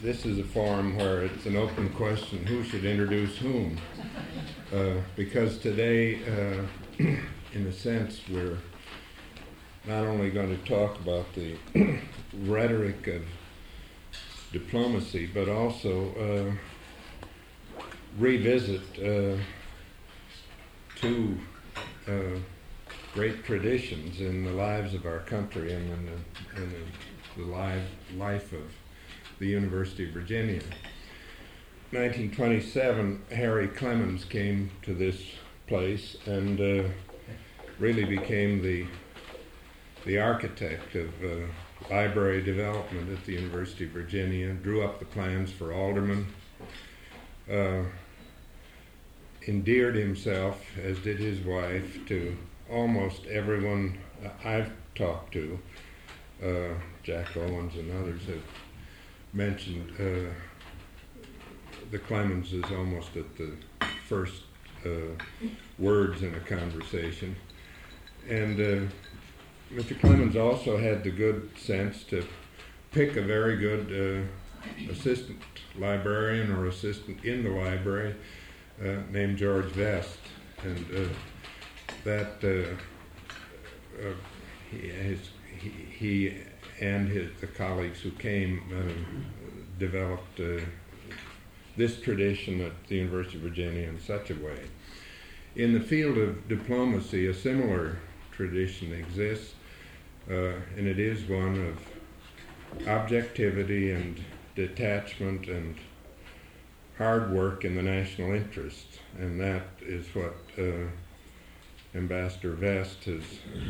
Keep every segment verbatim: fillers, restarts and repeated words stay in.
this is a forum where it's an open question, who should introduce whom? Uh, because today, uh, in a sense, we're not only going to talk about the rhetoric of diplomacy, but also uh, revisit uh, two uh, great traditions in the lives of our country and in the, in the, the live, life of the University of Virginia. nineteen twenty-seven, Harry Clemens came to this place and uh, really became the the architect of uh, library development at the University of Virginia, drew up the plans for aldermen, uh, endeared himself, as did his wife, to almost everyone I've talked to. uh, Jack Owens and others have mentioned uh, the Clemens is almost at the first uh, words in a conversation. And uh, Mister Clemens also had the good sense to pick a very good uh, assistant librarian or assistant in the library uh, named George Vest. And uh, that uh, uh, he, his, he, he and his, the colleagues who came uh, developed uh, this tradition at the University of Virginia in such a way. In the field of diplomacy, a similar tradition exists, uh, and it is one of objectivity and detachment and hard work in the national interest, and that is what uh, Ambassador Vest has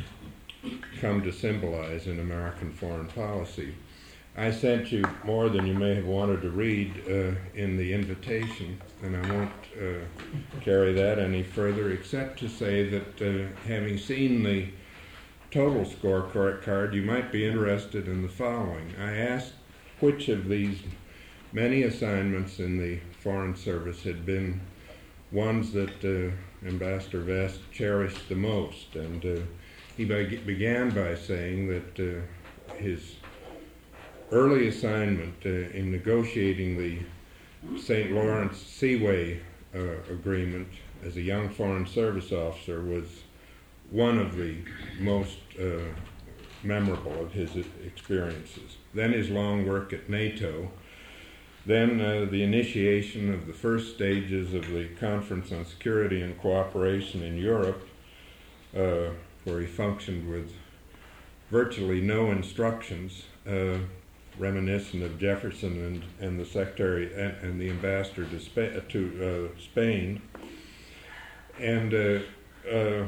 come to symbolize in American foreign policy. I sent you more than you may have wanted to read uh, in the invitation, and I won't uh, carry that any further, except to say that uh, having seen the total scorecard, you might be interested in the following. I asked which of these many assignments in the Foreign Service had been ones that uh, Ambassador Vest cherished the most, and uh, he be- began by saying that uh, his early assignment uh, in negotiating the Saint Lawrence Seaway uh, Agreement as a young Foreign Service officer was one of the most uh, memorable of his experiences. Then his long work at NATO, then uh, the initiation of the first stages of the Conference on Security and Cooperation in Europe, uh, where he functioned with virtually no instructions, uh, reminiscent of Jefferson and, and the Secretary and, and the Ambassador to, Spa- to uh, Spain, and uh, uh,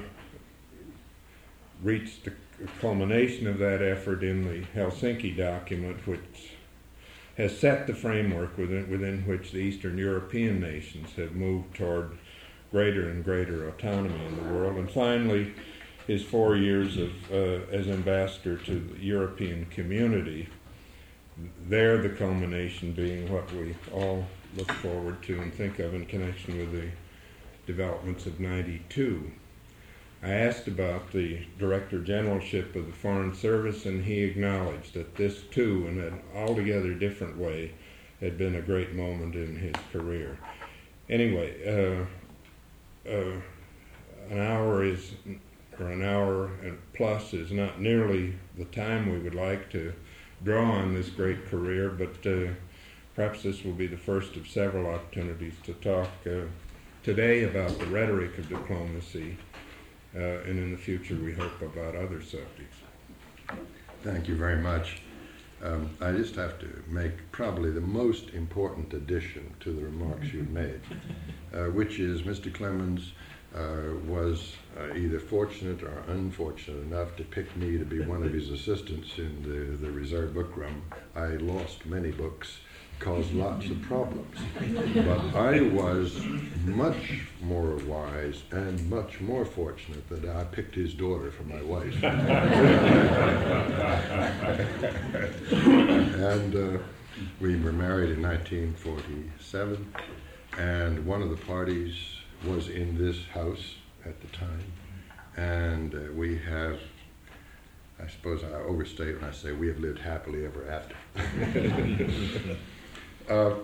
reached the culmination of that effort in the Helsinki document, which has set the framework within, within which the Eastern European nations have moved toward greater and greater autonomy in the world. And finally, his four years of uh, as ambassador to the European community, there the culmination being what we all look forward to and think of in connection with the developments of ninety-two. I asked about the Director Generalship of the Foreign Service, and he acknowledged that this too, in an altogether different way, had been a great moment in his career. Anyway, uh, uh, an hour is, or an hour and plus is not nearly the time we would like to draw on this great career, but uh, perhaps this will be the first of several opportunities to talk uh, today about the rhetoric of diplomacy, uh, and in the future we hope about other subjects. Thank you very much. Um, I just have to make probably the most important addition to the remarks you've made, uh, which is Mister Clemens uh, was uh, either fortunate or unfortunate enough to pick me to be one of his assistants in the, the reserve book room. I lost many books, caused lots of problems, but I was much more wise and much more fortunate that I picked his daughter for my wife. And uh, we were married in nineteen forty-seven, and one of the parties was in this house at the time, and uh, we have, I suppose I overstate when I say we have lived happily ever after. Uh,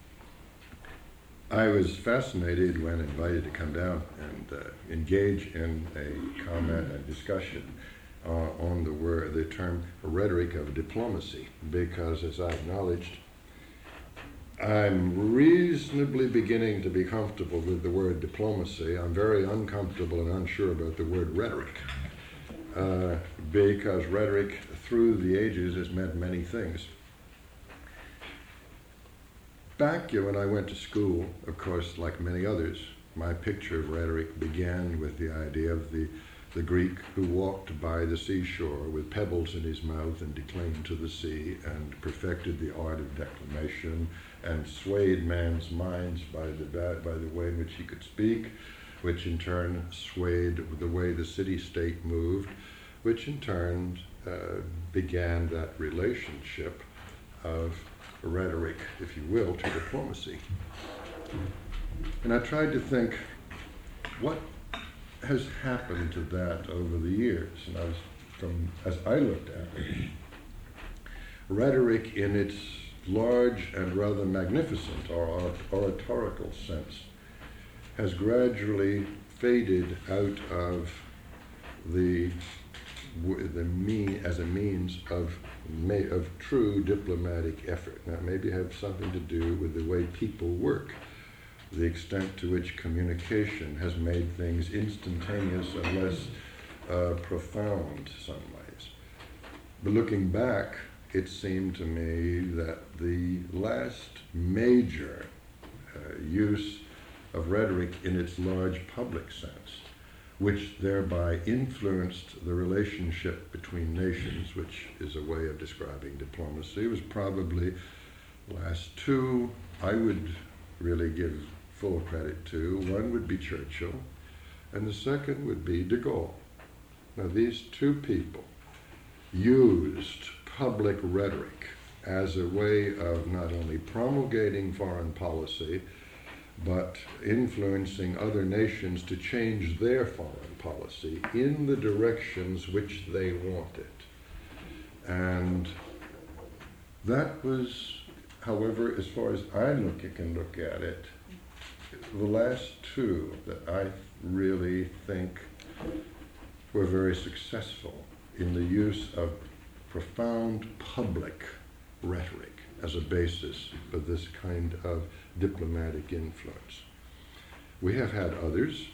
I was fascinated when invited to come down and uh, engage in a comment and discussion uh, on the word, the term rhetoric of diplomacy, because as I acknowledged, I'm reasonably beginning to be comfortable with the word diplomacy. I'm very uncomfortable and unsure about the word rhetoric, uh, because rhetoric through the ages has meant many things. Back when I went to school, of course, like many others, my picture of rhetoric began with the idea of the, the Greek who walked by the seashore with pebbles in his mouth and declaimed to the sea and perfected the art of declamation and swayed man's minds by the, by the way in which he could speak, which in turn swayed the way the city-state moved, which in turn uh, began that relationship of rhetoric, if you will, to diplomacy. And I tried to think, what has happened to that over the years? And I was, from, as I looked at it, rhetoric in its large and rather magnificent or oratorical sense has gradually faded out of the the mean as a means of of true diplomatic effort. Now, it maybe have something to do with the way people work, the extent to which communication has made things instantaneous and less uh, profound in some ways. But looking back, it seemed to me that the last major uh, use of rhetoric in its large public sense, which thereby influenced the relationship between nations, which is a way of describing diplomacy, was probably the last two I would really give full credit to. One would be Churchill, and the second would be de Gaulle. Now, these two people used public rhetoric as a way of not only promulgating foreign policy, but influencing other nations to change their foreign policy in the directions which they wanted. And that was, however, as far as I look, can look at it, the last two that I really think were very successful in the use of profound public rhetoric as a basis for this kind of diplomatic influence. We have had others.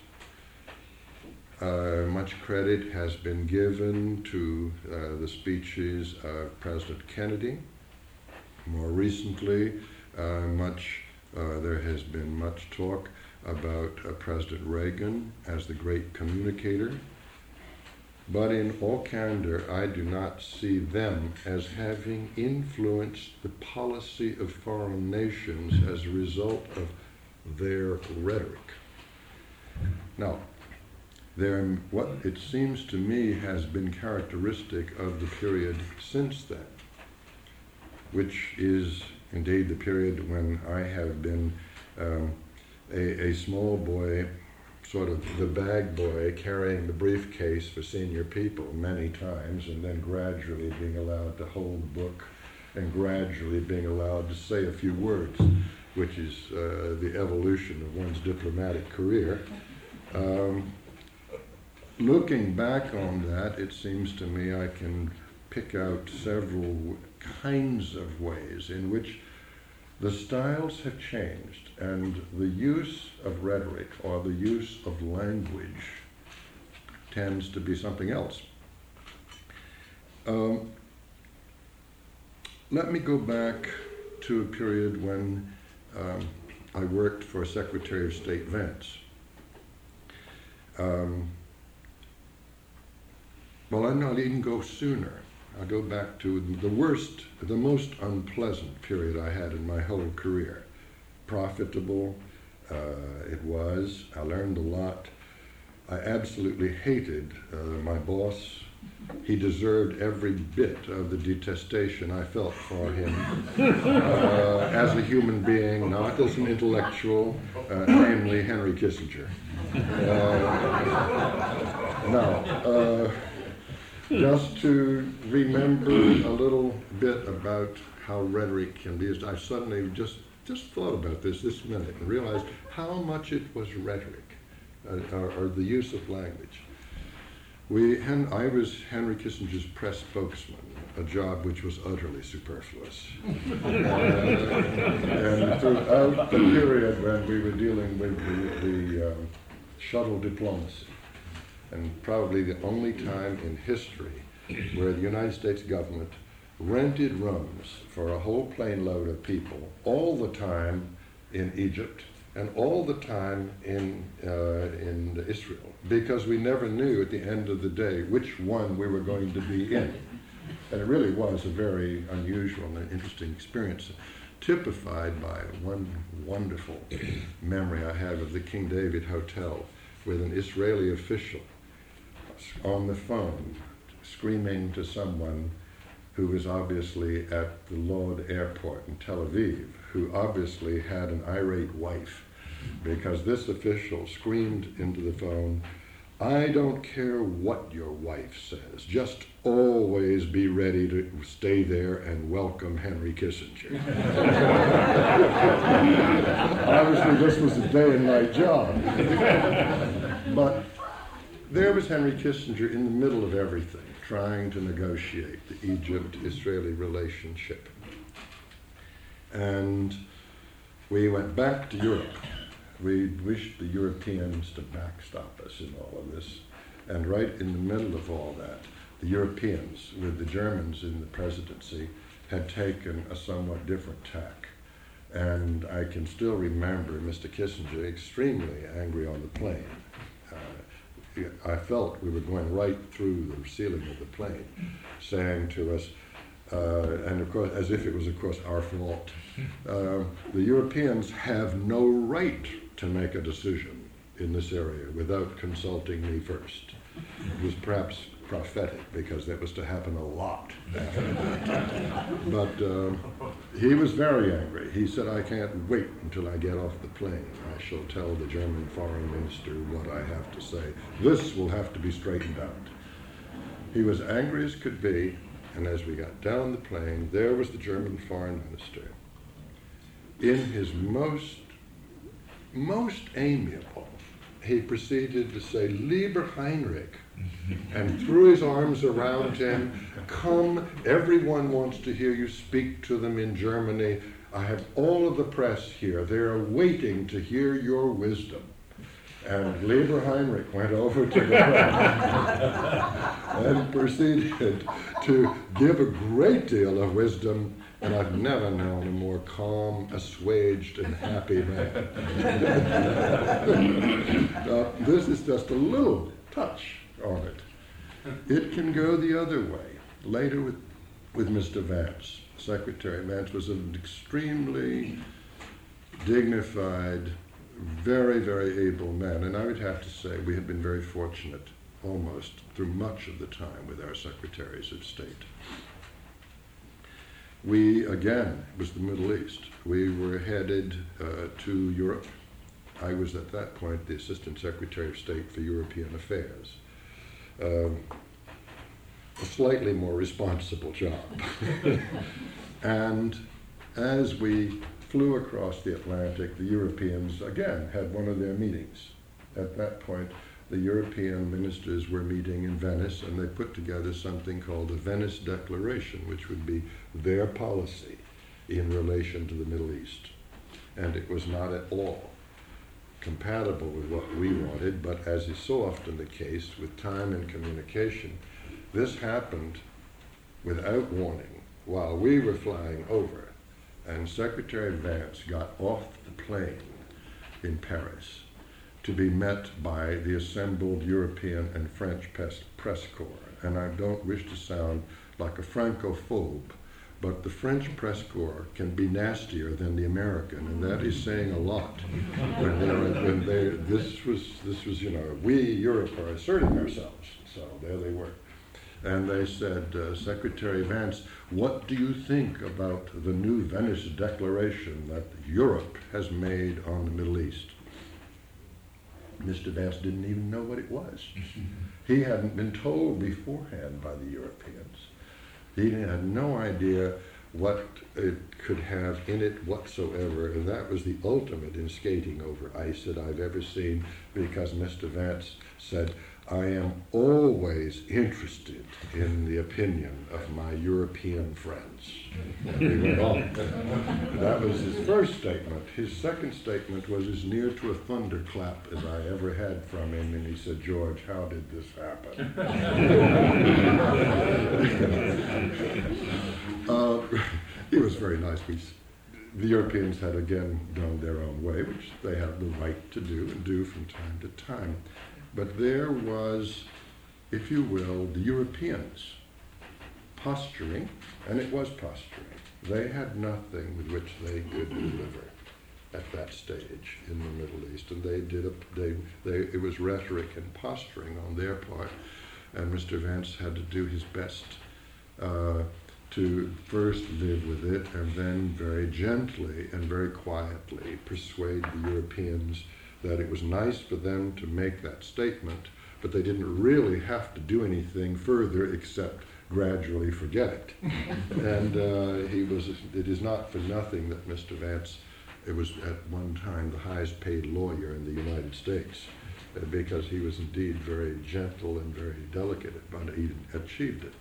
Uh, much credit has been given to uh, the speeches of President Kennedy. More recently, uh, much uh, there has been much talk about uh, President Reagan as the great communicator. But in all candor, I do not see them as having influenced the policy of foreign nations as a result of their rhetoric. Now, there, what it seems to me has been characteristic of the period since then, which is indeed the period when I have been um, a, a small boy, sort of the bag boy carrying the briefcase for senior people many times, and then gradually being allowed to hold the book and gradually being allowed to say a few words, which is uh, the evolution of one's diplomatic career. Um, looking back on that, it seems to me I can pick out several kinds of ways in which the styles have changed, and the use of rhetoric or the use of language tends to be something else. Um, let me go back to a period when um, I worked for Secretary of State Vance. Um, well, I'll not even go sooner. I'll go back to the worst, the most unpleasant period I had in my whole career. Profitable, uh, it was. I learned a lot. I absolutely hated uh, my boss. He deserved every bit of the detestation I felt for him uh, as a human being, not as an intellectual, uh, namely Henry Kissinger. Uh, now, uh, just to remember a little bit about how rhetoric can be used. I suddenly just, just thought about this this minute and realized how much it was rhetoric, uh, or, or the use of language. We, Hen, I was Henry Kissinger's press spokesman, a job which was utterly superfluous. uh, and throughout the period when we were dealing with the, the um, shuttle diplomacy, and probably the only time in history where the United States government rented rooms for a whole plane load of people all the time in Egypt and all the time in uh, in Israel, because we never knew at the end of the day which one we were going to be in. And it really was a very unusual and interesting experience, typified by one wonderful memory I have of the King David Hotel with an Israeli official on the phone screaming to someone who was obviously at the Lod Airport in Tel Aviv, who obviously had an irate wife, because this official screamed into the phone, "I don't care what your wife says, just always be ready to stay there and welcome Henry Kissinger." Obviously this was a day and night job. But there was Henry Kissinger in the middle of everything, trying to negotiate the Egypt-Israeli relationship. And we went back to Europe. We wished the Europeans to backstop us in all of this. And right in the middle of all that, the Europeans, with the Germans in the presidency, had taken a somewhat different tack. And I can still remember Mister Kissinger extremely angry on the plane. Uh, I felt we were going right through the ceiling of the plane, saying to us, uh, and of course, as if it was, of course, our fault, uh, the Europeans have no right to make a decision in this area without consulting me first. It was perhaps prophetic, because that was to happen a lot after that. But uh, he was very angry. He said, "I can't wait until I get off the plane. I shall tell the German foreign minister what I have to say. This will have to be straightened out." He was angry as could be, and as we got down the plane, there was the German foreign minister in his most, most amiable. He proceeded to say, "Lieber Heinrich," and threw his arms around him. "Come, everyone wants to hear you speak to them in Germany. I have all of the press here. They are waiting to hear your wisdom." And Lieber Heinrich went over to the press and proceeded to give a great deal of wisdom, and I've never known a more calm, assuaged, and happy man. Now, this is just a little touch on it. It can go the other way. Later with, with Mister Vance. Secretary Vance was an extremely dignified, very, very able man. And I would have to say we have been very fortunate almost through much of the time with our secretaries of state. We, again, it was the Middle East. We were headed uh, to Europe. I was at that point the Assistant Secretary of State for European Affairs. Um, a slightly more responsible job. And as we flew across the Atlantic, the Europeans, again, had one of their meetings. At that point, the European ministers were meeting in Venice, and they put together something called the Venice Declaration, which would be their policy in relation to the Middle East. And it was not at all compatible with what we wanted, but as is so often the case with time and communication, this happened without warning while we were flying over, and Secretary Vance got off the plane in Paris to be met by the assembled European and French press, press corps. And I don't wish to sound like a Francophobe, but the French press corps can be nastier than the American, and that is saying a lot. When they, when they, this was, this was, you know, we, Europe, are asserting ourselves. So there they were. And they said, uh, Secretary Vance, what do you think about the new Venice Declaration that Europe has made on the Middle East? Mister Vance didn't even know what it was. He hadn't been told beforehand by the Europeans. He had no idea what it could have in it whatsoever, and that was the ultimate in skating over ice that I've ever seen, because Mister Vance said, "I am always interested in the opinion of my European friends." And he went on. That was his first statement. His second statement was as near to a thunderclap as I ever had from him, and he said, "George, how did this happen?" uh, he was very nice. We, the Europeans had again gone their own way, which they have the right to do and do from time to time. But there was, if you will, the Europeans posturing, and it was posturing. They had nothing with which they could deliver at that stage in the Middle East, and they did a, they, they, it was rhetoric and posturing on their part, and Mister Vance had to do his best uh, to first live with it, and then very gently and very quietly persuade the Europeans that it was nice for them to make that statement, but they didn't really have to do anything further except gradually forget it. And uh, he was, it is not for nothing that Mister Vance, it was at one time the highest paid lawyer in the United States, uh, because he was indeed very gentle and very delicate, but he achieved it.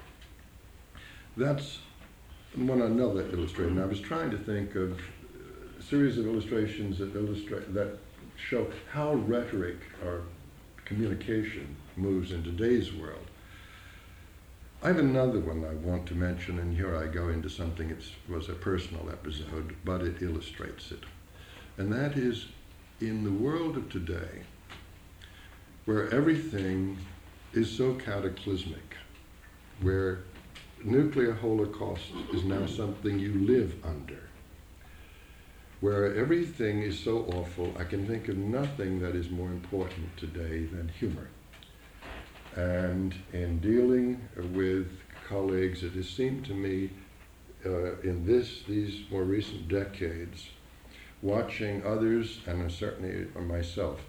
That's one another illustration. I was trying to think of a series of illustrations that illustrate, that show how rhetoric or communication moves in today's world. I have another one I want to mention, and here I go into something that was a personal episode, but it illustrates it. And that is, in the world of today, where everything is so cataclysmic, where nuclear holocaust is now something you live under, where everything is so awful, I can think of nothing that is more important today than humor. And in dealing with colleagues, it has seemed to me uh, in this, these more recent decades, watching others, and certainly myself,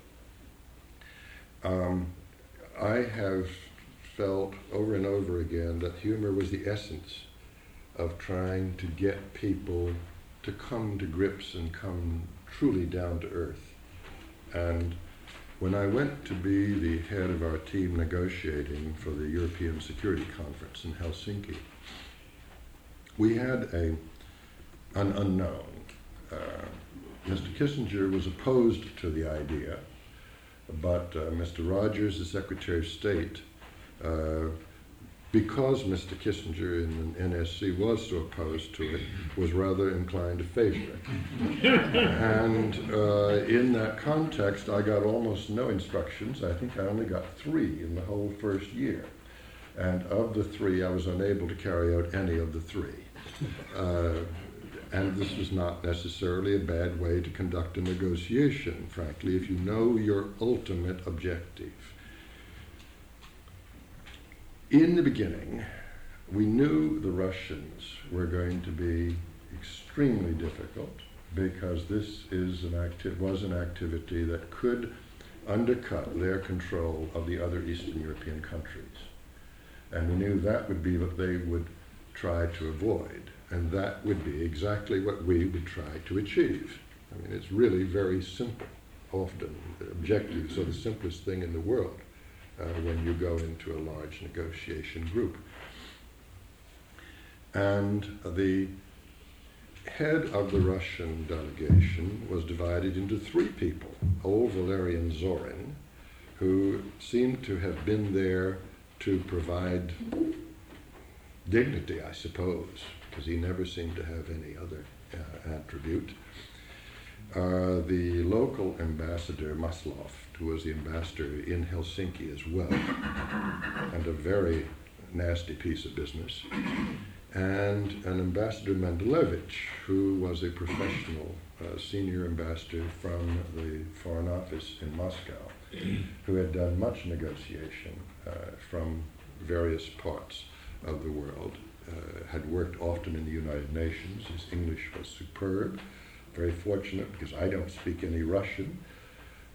um, I have felt over and over again that humor was the essence of trying to get people to come to grips and come truly down to earth. And when I went to be the head of our team negotiating for the European Security Conference in Helsinki, we had a, an unknown. Uh, Mister Kissinger was opposed to the idea, but uh, Mister Rogers, the Secretary of State, uh, because Mister Kissinger in the N S C was so opposed to it, was rather inclined to favor it. And uh, in that context, I got almost no instructions. I think I only got three in the whole first year. And of the three, I was unable to carry out any of the three. Uh, and this was not necessarily a bad way to conduct a negotiation, frankly, if you know your ultimate objective. In the beginning, we knew the Russians were going to be extremely difficult, because this is an acti- was an activity that could undercut their control of the other Eastern European countries. And we knew that would be what they would try to avoid, and that would be exactly what we would try to achieve. I mean, it's really very simple. Often, objectives are the simplest thing in the world. Uh, when you go into a large negotiation group. And the head of the Russian delegation was divided into three people. Old Valerian Zorin, who seemed to have been there to provide dignity, I suppose, because he never seemed to have any other uh, attribute. Uh, the local ambassador, Maslov, who was the ambassador in Helsinki as well, and a very nasty piece of business, and an ambassador Mendelevich, who was a professional uh, senior ambassador from the Foreign Office in Moscow, who had done much negotiation uh, from various parts of the world, uh, had worked often in the United Nations. His English was superb. Very fortunate, because I don't speak any Russian.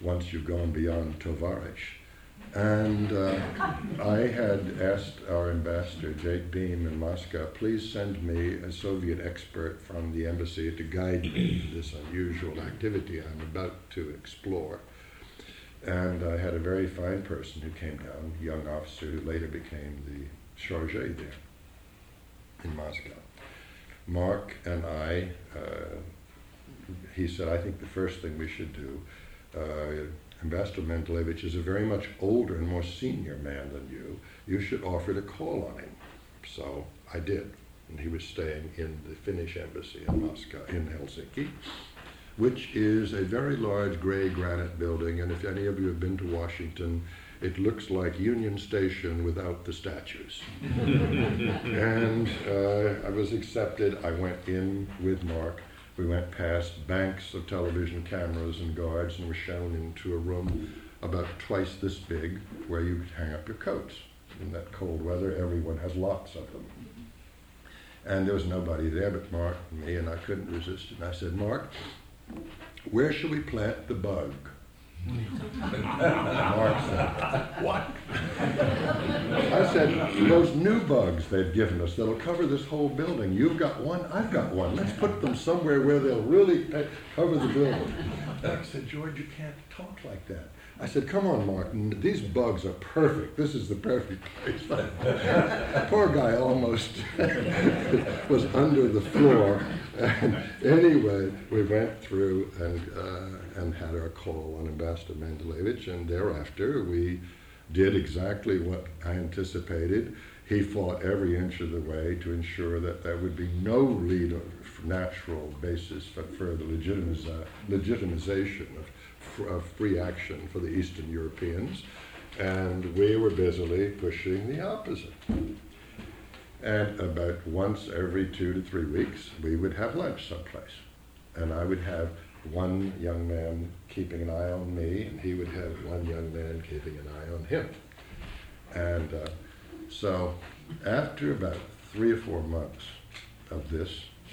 once you've gone beyond Tovarish. And uh, I had asked our ambassador, Jake Beam in Moscow, please send me a Soviet expert from the embassy to guide me in this unusual activity I'm about to explore. And I had a very fine person who came down, a young officer who later became the charge there in Moscow. Mark and I, uh, he said, I think the first thing we should do, uh, Ambassador Mendelevich is a very much older and more senior man than you. You should offer to call on him. So I did. And he was staying in the Finnish embassy in Moscow, in Helsinki, which is a very large gray granite building. And if any of you have been to Washington, it looks like Union Station without the statues. And uh, I was accepted. I went in with Mark. We went past banks of television cameras and guards and were shown into a room about twice this big where you could hang up your coats. In that cold weather, everyone has lots of them. And there was nobody there but Mark and me, and I couldn't resist it. And I said, Mark, where shall we plant the bug? Mark said, what? I said, those new bugs they've given us that'll cover this whole building. You've got one, I've got one. Let's put them somewhere where they'll really cover the building. Mark said, George, you can't talk like that. I said, come on, Mark, these bugs are perfect. This is the perfect place. Poor guy almost was under the floor. And anyway, we went through and uh, and had our call on Ambassador Mendelevich, and thereafter we did exactly what I anticipated. He fought every inch of the way to ensure that there would be no legal, natural basis for further legitimiza- legitimization of of free action for the Eastern Europeans, and we were busily pushing the opposite. And about once every two to three weeks, we would have lunch someplace. And I would have one young man keeping an eye on me, and he would have one young man keeping an eye on him. And uh, so after about three or four months of this,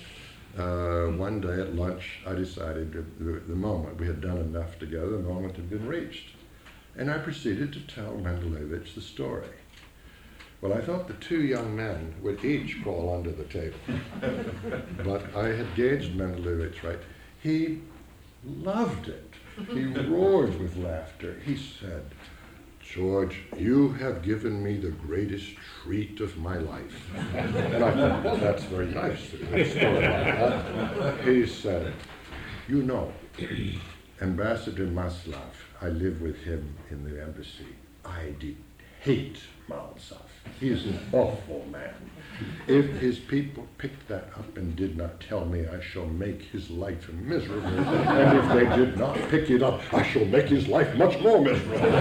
Uh, one day at lunch, I decided that the, the moment, we had done enough together, the moment had been reached. And I proceeded to tell Mendelevich the story. Well, I thought the two young men would each crawl under the table. But I had gauged Mendelevich right. He loved it. He roared with laughter. He said, George, you have given me the greatest treat of my life. And I thought, well, that's very nice. A story like that. He said, you know, Ambassador Maslov, I live with him in the embassy. I did hate Maltsov. He is an awful man. If his people picked that up and did not tell me, I shall make his life miserable. And if they did not pick it up, I shall make his life much more miserable.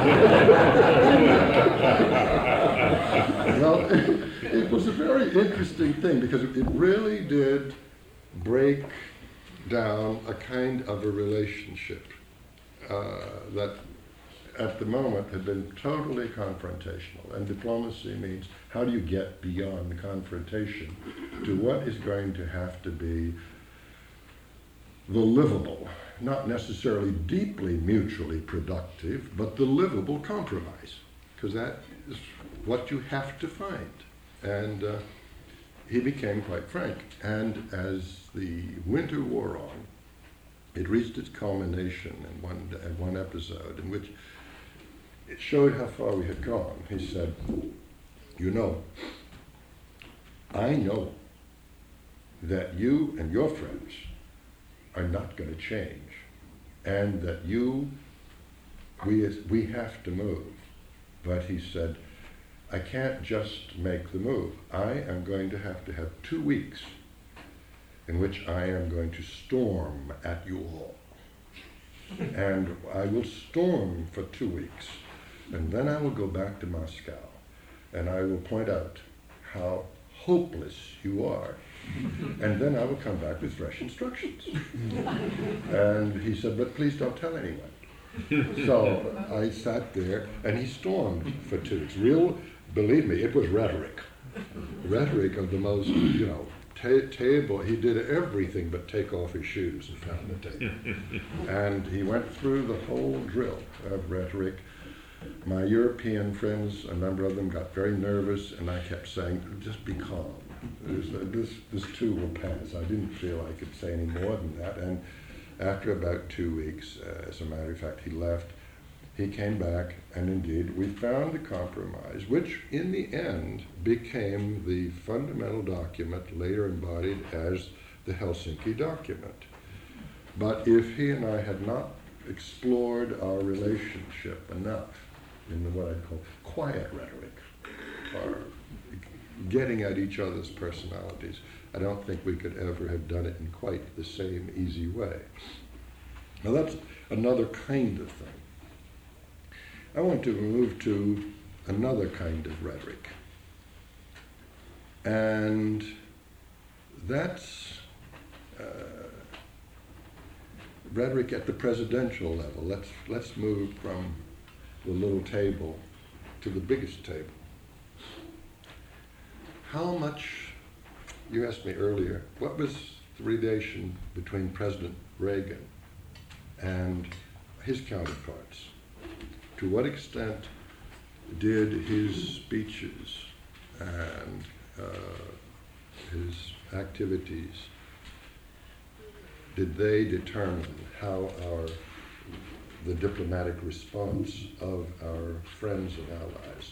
Well, it, it was a very interesting thing because it, it really did break down a kind of a relationship uh, that at the moment had been totally confrontational. And diplomacy means how do you get beyond confrontation to what is going to have to be the livable, not necessarily deeply mutually productive, but the livable compromise, because that is what you have to find. And uh, he became quite frank. And as the winter wore on, it reached its culmination in one, in one episode in which it showed how far we had gone. He said, you know, I know that you and your friends are not going to change, and that you, we, we have to move. But he said, I can't just make the move. I am going to have to have two weeks in which I am going to storm at you all. And I will storm for two weeks. And then I will go back to Moscow, and I will point out how hopeless you are. And then I will come back with fresh instructions. And he said, but please don't tell anyone. So I sat there, and he stormed for two weeks. Real, believe me, it was rhetoric. Rhetoric of the most, you know, ta- table, he did everything but take off his shoes and found the table. And he went through the whole drill of rhetoric. My European friends, a number of them got very nervous, and I kept saying, just be calm. This, this, this too will pass. I didn't feel I could say any more than that. And after about two weeks, uh, as a matter of fact, he left. He came back, and indeed, we found a compromise, which in the end became the fundamental document later embodied as the Helsinki document. But if he and I had not explored our relationship enough in the, what I'd call quiet rhetoric, or getting at each other's personalities, I don't think we could ever have done it in quite the same easy way. Now that's another kind of thing. I want to move to another kind of rhetoric. And that's uh, rhetoric at the presidential level. Let's, let's move from the little table to the biggest table. How much, you asked me earlier, what was the relation between President Reagan and his counterparts? To what extent did his speeches and uh, his activities, did they determine how our, the diplomatic response of our friends and allies?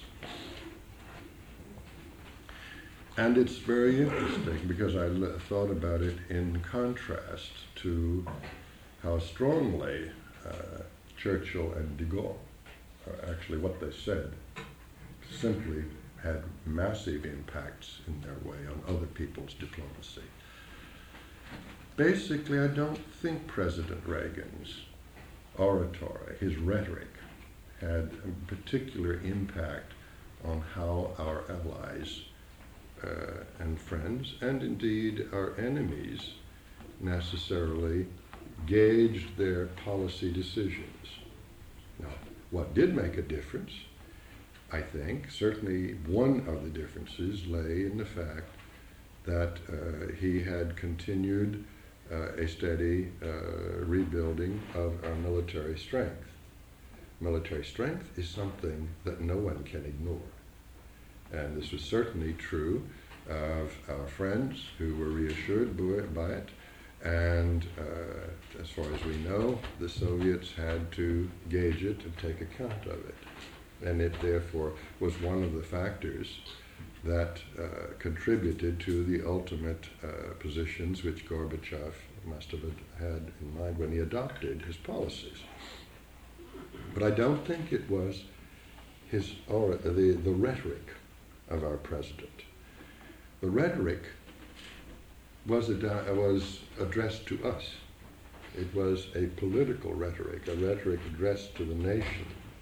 And it's very interesting because I le- thought about it in contrast to how strongly uh, Churchill and de Gaulle, uh, actually what they said, simply had massive impacts in their way on other people's diplomacy. Basically, I don't think President Reagan's oratory, his rhetoric, had a particular impact on how our allies uh, and friends, and indeed our enemies, necessarily gauged their policy decisions. Now, what did make a difference, I think, certainly one of the differences lay in the fact that uh, he had continued uh, a steady uh, rebuilding of our military strength. Military strength is something that no one can ignore. And this was certainly true of our friends who were reassured by it. And uh, as far as we know, the Soviets had to gauge it and take account of it. And it therefore was one of the factors that uh, contributed to the ultimate uh, positions which Gorbachev must have had in mind when he adopted his policies. But I don't think it was his or the, the rhetoric of our president. The rhetoric was, ad- was addressed to us. It was a political rhetoric, a rhetoric addressed to the nation,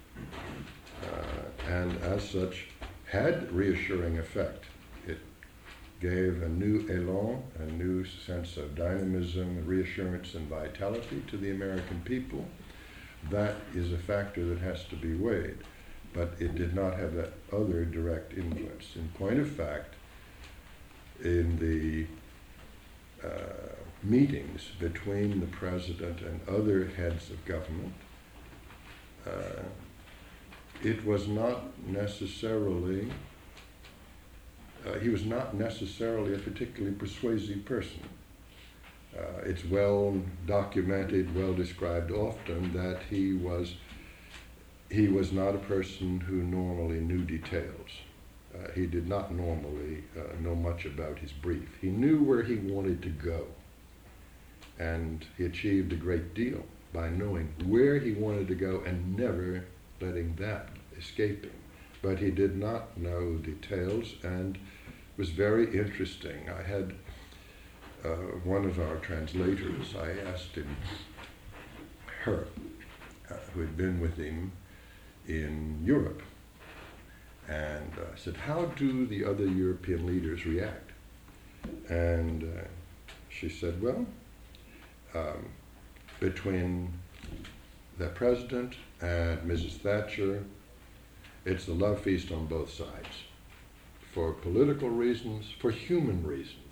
uh, and as such had reassuring effect. It gave a new elan, a new sense of dynamism, reassurance, and vitality to the American people. That is a factor that has to be weighed, but it did not have that other direct influence. In point of fact, in the uh, meetings between the president and other heads of government, uh, it was not necessarily, uh, he was not necessarily a particularly persuasive person. Uh, it's well documented, well described often that he was he was not a person who normally knew details. Uh, he did not normally uh, know much about his brief. He knew where he wanted to go, and he achieved a great deal by knowing where he wanted to go and never letting that escape him. But he did not know details, and it was very interesting. I had uh, one of our translators, I asked him, her, uh, who had been with him in Europe, and I uh, said, how do the other European leaders react? And uh, she said, well, um, between the president and Missus Thatcher, it's a love feast on both sides, for political reasons, for human reasons.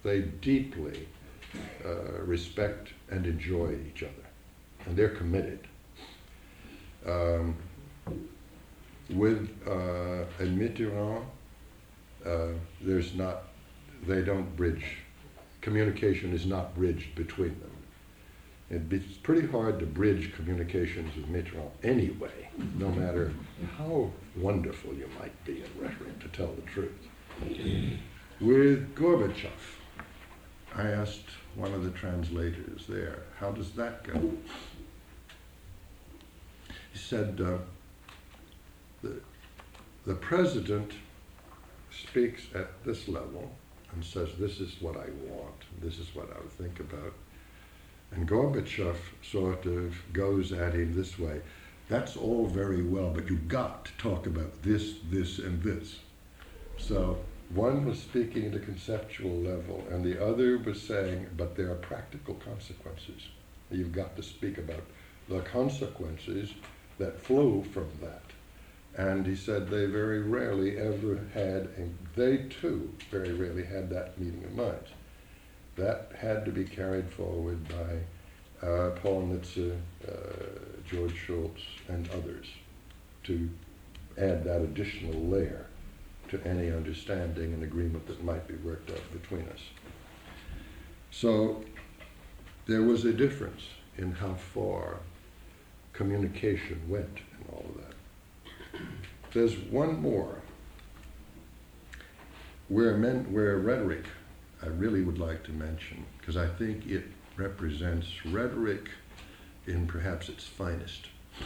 they deeply uh, respect and enjoy each other, and they're committed. Um, with uh, and Mitterrand, uh, there's not, they don't bridge, communication is not bridged between them. It'd be pretty hard to bridge communications with Mitterrand anyway, no matter how wonderful you might be in rhetoric, to tell the truth. With Gorbachev, I asked one of the translators there, how does that go? He said, uh, the, the president speaks at this level and says, this is what I want, this is what I would think about. And Gorbachev sort of goes at him this way, that's all very well, but you've got to talk about this, this, and this. So one was speaking at a conceptual level, and the other was saying, but there are practical consequences. You've got to speak about the consequences that flow from that. And he said they very rarely ever had, and they too very rarely had that meeting of minds. That had to be carried forward by uh, Paul Nitze, uh, George Shultz, and others to add that additional layer to any understanding and agreement that might be worked out between us. So there was a difference in how far communication went in all of that. There's one more where, men, where rhetoric I really would like to mention, because I think it represents rhetoric in perhaps its finest.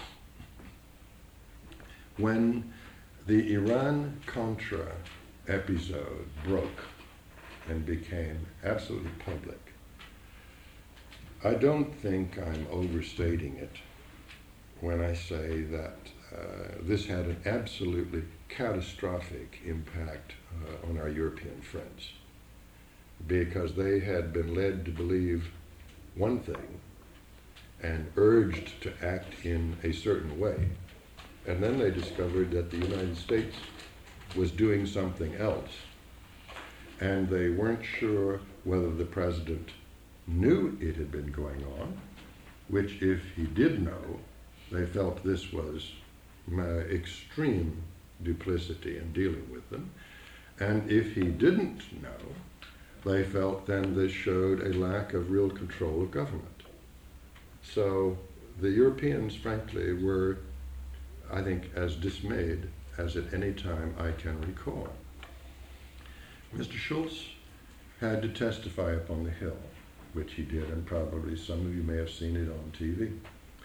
When the Iran-Contra episode broke and became absolutely public, I don't think I'm overstating it when I say that uh, this had an absolutely catastrophic impact uh, on our European friends, because they had been led to believe one thing and urged to act in a certain way. And then they discovered that the United States was doing something else. And they weren't sure whether the president knew it had been going on, which if he did know, they felt this was uh, extreme duplicity in dealing with them. And if he didn't know, they felt then this showed a lack of real control of government. So the Europeans, frankly, were, I think, as dismayed as at any time I can recall. Mister Shultz had to testify up on the Hill, which he did, and probably some of you may have seen it on T V.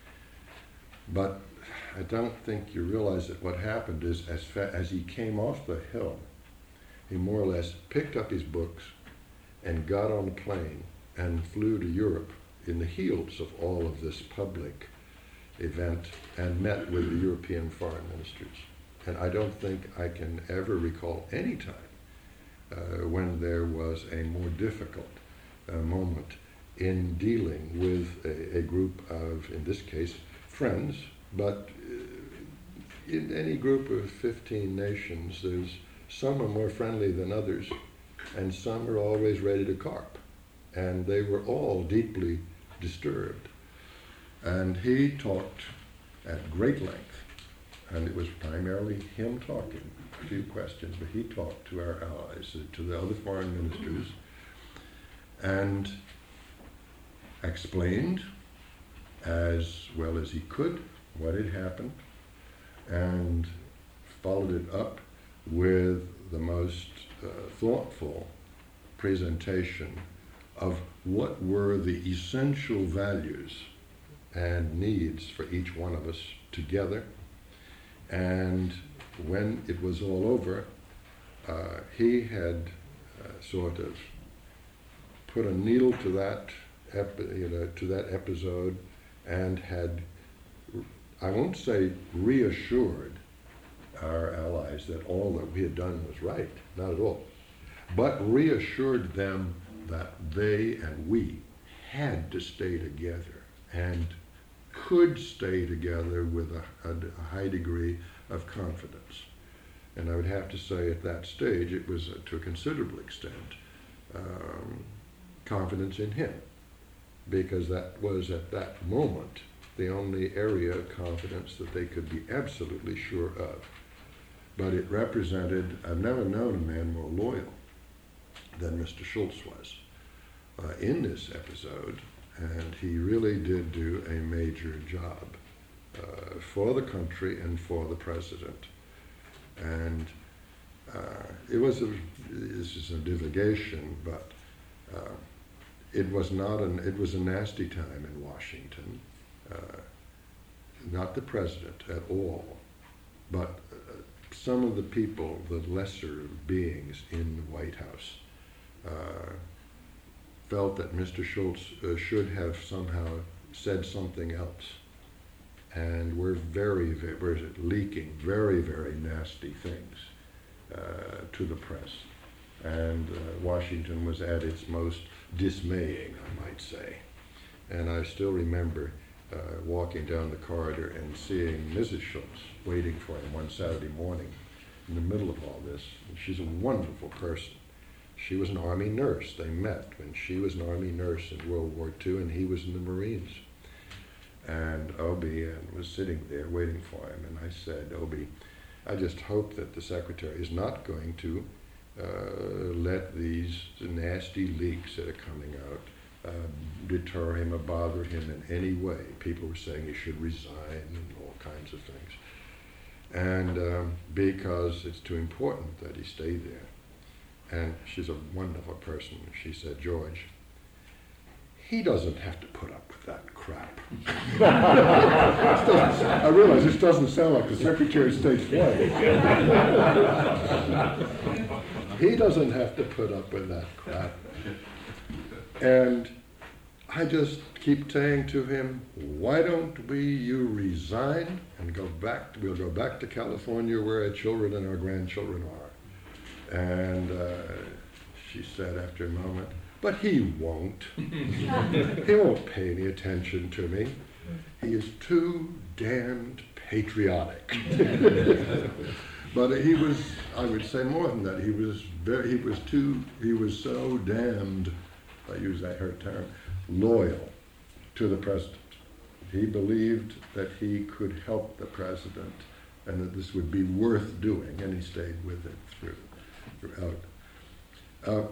But I don't think you realize that what happened is as, fa- as he came off the Hill, he more or less picked up his books and got on a plane and flew to Europe in the heels of all of this public event and met with the European foreign ministers. And I don't think I can ever recall any time uh, when there was a more difficult uh, moment in dealing with a, a group of, in this case, friends, but uh, in any group of fifteen nations, there's some are more friendly than others, and some are always ready to carp. And they were all deeply disturbed. And he talked at great length, and it was primarily him talking, a few questions, but he talked to our allies, to the other foreign ministers, and explained as well as he could what had happened, and followed it up with the most uh, thoughtful presentation of what were the essential values and needs for each one of us together. And when it was all over, uh, he had uh, sort of put a needle to that, epi- you know, to that episode, and had, I won't say reassured our allies that all that we had done was right, not at all, but reassured them that they and we had to stay together and could stay together with a, a, a high degree of confidence. And I would have to say at that stage it was, uh, to a considerable extent, um, confidence in him, because that was at that moment the only area of confidence that they could be absolutely sure of. But it represented, I've never known a man more loyal than Mister Schultz was uh, in this episode, and he really did do a major job uh, for the country and for the president. And uh, it was a, this is a divagation, but uh, it was not an, it was a nasty time in Washington. Uh, not the president at all, but uh, some of the people, the lesser beings in the White House, uh, felt that Mister Schultz uh, should have somehow said something else, and were very, very were leaking very, very nasty things uh, to the press. And uh, Washington was at its most dismaying, I might say. And I still remember uh, walking down the corridor and seeing Missus Schultz waiting for him one Saturday morning in the middle of all this. And she's a wonderful person. She was an Army nurse. They met when she was an Army nurse in World War Two and he was in the Marines. And Obie uh, was sitting there waiting for him. And I said, Obie, I just hope that the Secretary is not going to uh, let these nasty leaks that are coming out uh, deter him or bother him in any way. People were saying he should resign and all kinds of things. And um, because it's too important that he stay there. And she's a wonderful person. She said, George, he doesn't have to put up with that crap. I realize this doesn't sound like the Secretary of State's way. He doesn't have to put up with that crap. And I just keep saying to him, why don't we, you resign and go back, we'll go back to California where our children and our grandchildren are. And uh, she said after a moment, but he won't. He won't pay any attention to me. He is too damned patriotic. But he was, I would say more than that, he was very, he was too, he was so damned, if I use that her term, loyal to the president. He believed that he could help the president and that this would be worth doing, and he stayed with it through, throughout. Uh,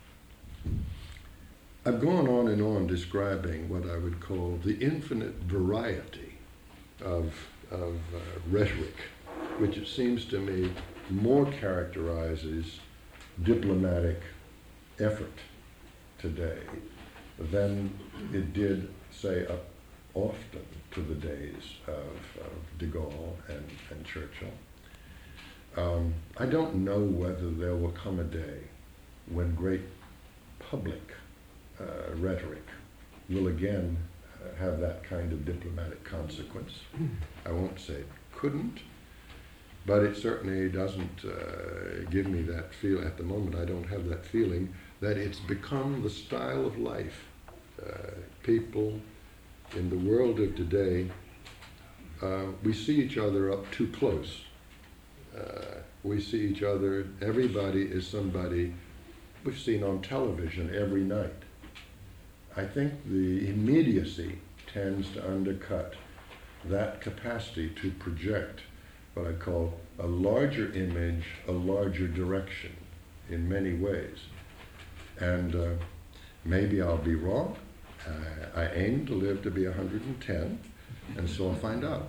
I've gone on and on describing what I would call the infinite variety of, of uh, rhetoric, which it seems to me more characterizes diplomatic effort today than it did, say, up often to the days of, of de Gaulle and, and Churchill. Um, I don't know whether there will come a day when great public uh, rhetoric will again uh, have that kind of diplomatic consequence. I won't say it couldn't, but it certainly doesn't uh, give me that feel at the moment. I don't have that feeling that it's become the style of life. Uh, people in the world of today, uh, we see each other up too close. Uh, we see each other, everybody is somebody we've seen on television every night. I think the immediacy tends to undercut that capacity to project what I call a larger image, a larger direction in many ways. And uh, maybe I'll be wrong. Uh, I aim to live to be one hundred ten, and so I'll find out.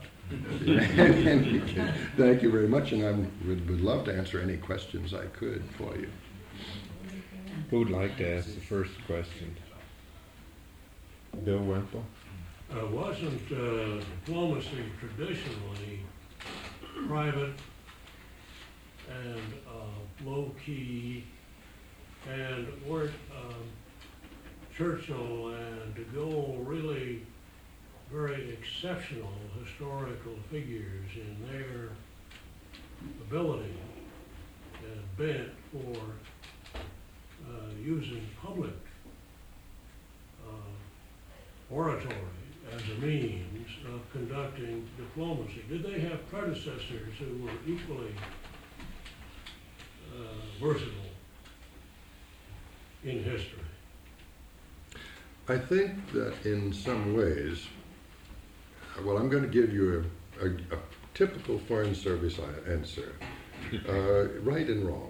Thank you very much, and I would, would love to answer any questions I could for you. Who would like to ask the first question? Bill Wemple? Uh, wasn't uh, diplomacy traditionally private and uh, low-key, and weren't um, Churchill and de Gaulle really very exceptional historical figures in their ability and bent for uh, using public uh, oratory as a means of conducting diplomacy? Did they have predecessors who were equally uh, versatile in history? I think that in some ways, well, I'm going to give you a, a, a typical Foreign Service answer, uh, right and wrong.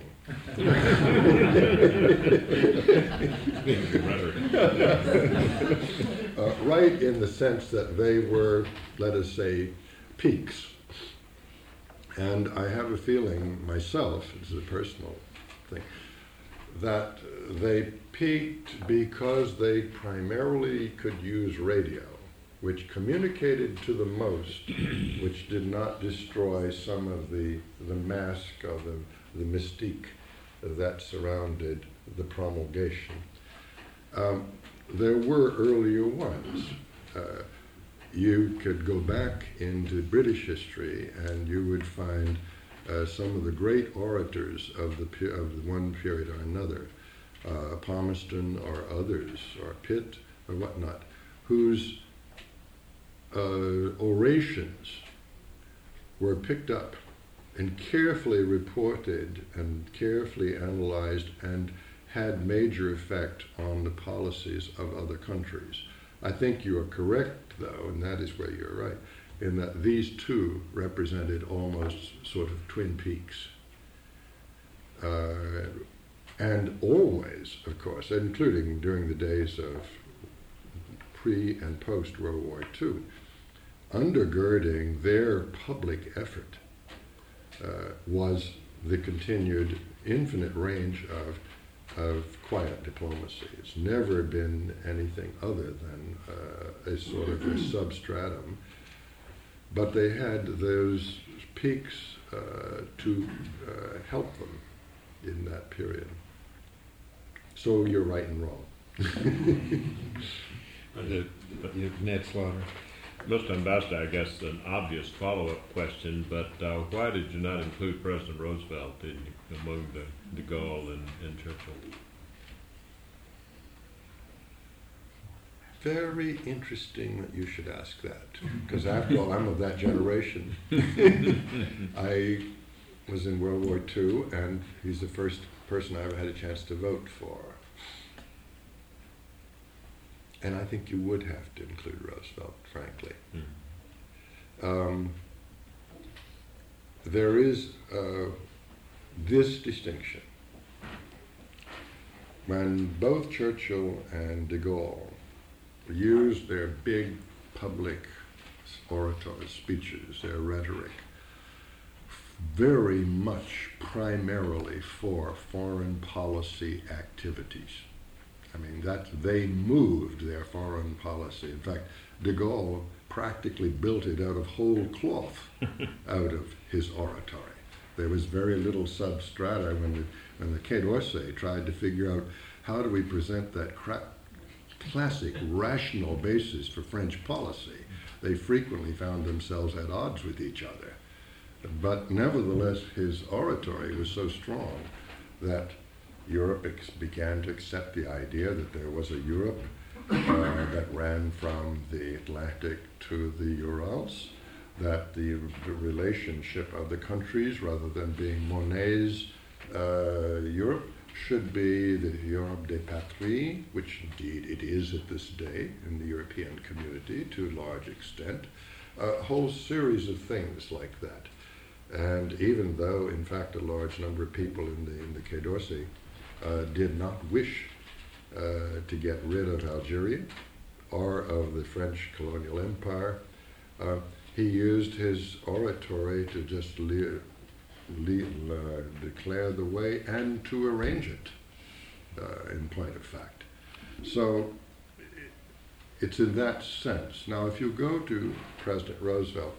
uh, right in the sense that they were, let us say, peaks. And I have a feeling myself, it's a personal thing, that they peaked because they primarily could use radio, which communicated to the most, which did not destroy some of the, the mask or the, the mystique that surrounded the promulgation. Um, there were earlier ones. Uh, you could go back into British history and you would find uh, some of the great orators of the, pe- of the one period or another, uh, Palmerston or others, or Pitt or whatnot, whose uh, orations were picked up and carefully reported and carefully analyzed and had major effect on the policies of other countries. I think you are correct, though, and that is where you're right, in that these two represented almost sort of twin peaks. Uh, and always, of course, including during the days of pre- and post-World War Two, undergirding their public effort uh, was the continued infinite range of of quiet diplomacy. It's never been anything other than uh, a sort of a substratum. But they had those peaks uh, to uh, help them in that period. So you're right and wrong. Uh, Ned Slaughter. Mister Ambassador, I guess an obvious follow-up question, but uh, why did you not include President Roosevelt in, among the de Gaulle and, and Churchill? Very interesting that you should ask that, because after all, I'm of that generation. I was in World War Two, and he's the first person I ever had a chance to vote for. And I think you would have to include Roosevelt, frankly. Mm. Um, there is uh, this distinction. When both Churchill and de Gaulle used their big public oratory speeches, their rhetoric, very much primarily for foreign policy activities. I mean, that they moved their foreign policy. In fact, de Gaulle practically built it out of whole cloth, out of his oratory. There was very little substrata when the, when the Quai d'Orsay tried to figure out how do we present that cra- classic rational basis for French policy. They frequently found themselves at odds with each other. But nevertheless, his oratory was so strong that Europe ex- began to accept the idea that there was a Europe uh, that ran from the Atlantic to the Urals, that the, the relationship of the countries, rather than being Monnet's uh, Europe, should be the Europe des patries, which indeed it is at this day in the European community to a large extent. A whole series of things like that. And even though, in fact, a large number of people in the, in the Quai d'Orsay Uh, did not wish uh, to get rid of Algeria or of the French colonial empire, uh, he used his oratory to just le- le- uh, declare the way and to arrange it, uh, in point of fact. So it's in that sense. Now, if you go to President Roosevelt,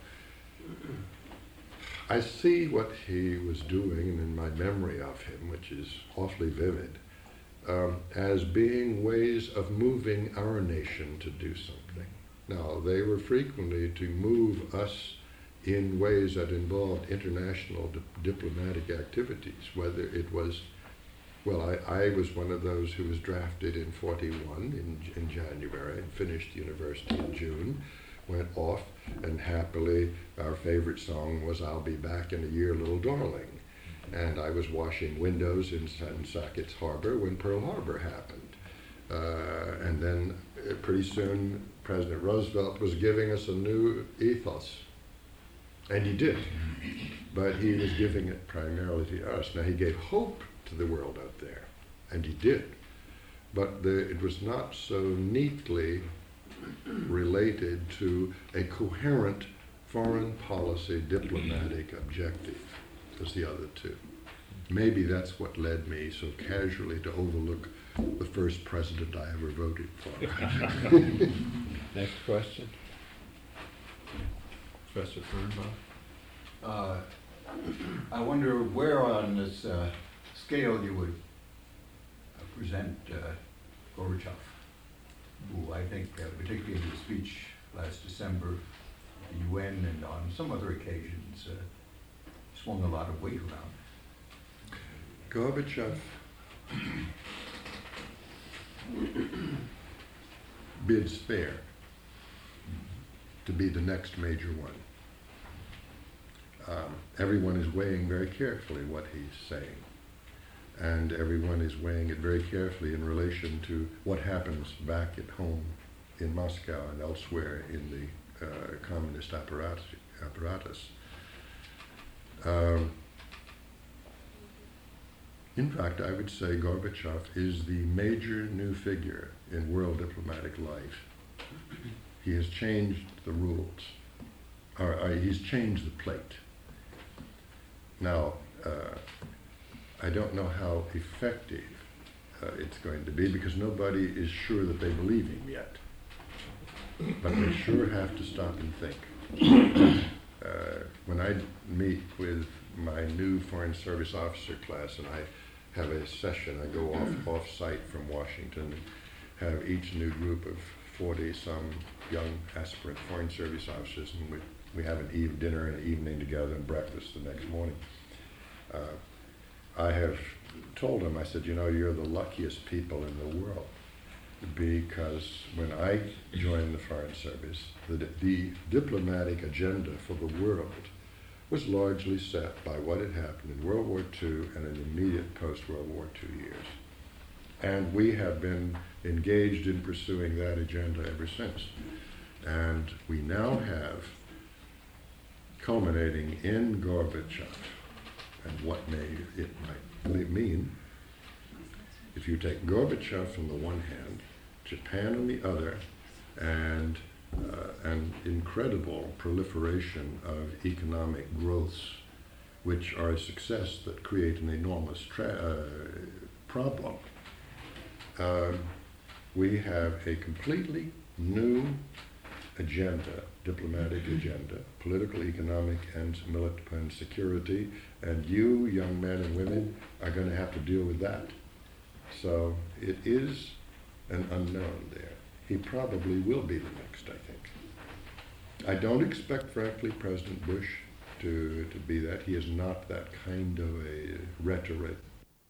I see what he was doing, and in my memory of him, which is awfully vivid, um, as being ways of moving our nation to do something. Now, they were frequently to move us in ways that involved international di- diplomatic activities, whether it was, well, I, I was one of those who was drafted in forty-one in, in January and finished university in June, went off, and happily our favorite song was I'll Be Back in a Year, Little Darling. And I was washing windows in Sackett's Harbor when Pearl Harbor happened. Uh, and then uh, pretty soon President Roosevelt was giving us a new ethos. And he did. But he was giving it primarily to us. Now he gave hope to the world out there. And he did. But the, it was not so neatly related to a coherent foreign policy diplomatic objective as the other two. Maybe that's what led me so casually to overlook the first president I ever voted for. Next question. Professor Fernbaugh. Uh, I wonder where on this uh, scale you would uh, present uh, Gorbachev, who I think, uh, particularly in his speech last December at the U N and on some other occasions, uh, swung a lot of weight around. Gorbachev bids fair to be the next major one. Um, everyone is weighing very carefully what he's saying, and everyone is weighing it very carefully in relation to what happens back at home in Moscow and elsewhere in the uh, communist apparatus. apparatus. Um, in fact, I would say Gorbachev is the major new figure in world diplomatic life. He has changed the rules, or, or he's changed the plate. Now, uh, I don't know how effective uh, it's going to be because nobody is sure that they believe him yet. But they sure have to stop and think. Uh, when I meet with my new Foreign Service officer class and I have a session, I go off off-site from Washington and have each new group of forty-some young aspirant Foreign Service officers, and we, we have an eve dinner and an evening together and breakfast the next morning. Uh, I have told them, I said, you know, you're the luckiest people in the world, because when I joined the Foreign Service, the, the diplomatic agenda for the world was largely set by what had happened in World War Two and in the immediate post-World War Two years. And we have been engaged in pursuing that agenda ever since. And we now have, culminating in Gorbachev, and what may it might mean, if you take Gorbachev on the one hand, Japan on the other, and uh, an incredible proliferation of economic growths, which are a success that create an enormous tra- uh, problem. Uh, we have a completely new agenda, diplomatic agenda, political, economic, and military and security, and you, young men and women, are going to have to deal with that. So it is an unknown there. He probably will be the next, I think. I don't expect, frankly, President Bush to, to be that. He is not that kind of a rhetoric.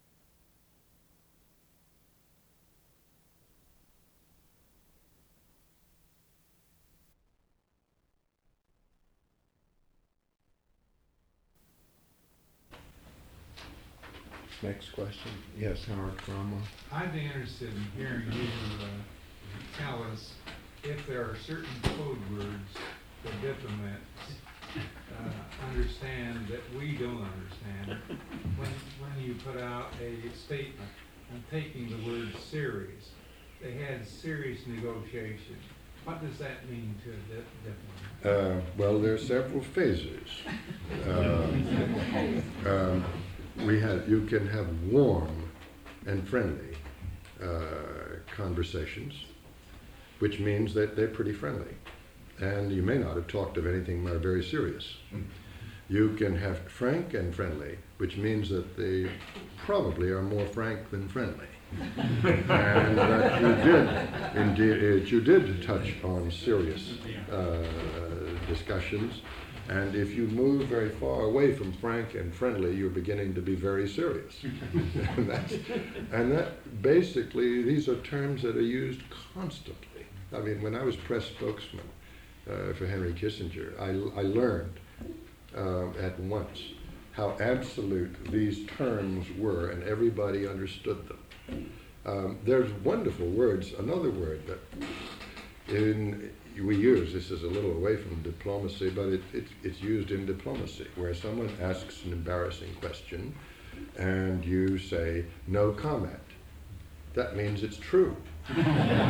Next question. Yes, Howard Cromwell. I'd be interested in hearing you uh, tell us if there are certain code words that diplomats uh, understand that we don't understand. When, when you put out a statement on taking the word serious, they had serious negotiation. What does that mean to a di- diplomat? Uh, well, there are several phases. Uh, um, we have, you can have warm and friendly uh, conversations, which means that they're pretty friendly. And you may not have talked of anything very serious. You can have frank and friendly, which means that they probably are more frank than friendly. And that you did, indeed, you did touch on serious uh, discussions. And if you move very far away from frank and friendly, you're beginning to be very serious. and, that's, and that basically, these are terms that are used constantly. I mean, when I was press spokesman uh, for Henry Kissinger, I, I learned uh, at once how absolute these terms were, and everybody understood them. Um, there's wonderful words. Another word that in, we use, this is a little away from diplomacy, but it, it, it's used in diplomacy, where someone asks an embarrassing question and you say, no comment. That means it's true. I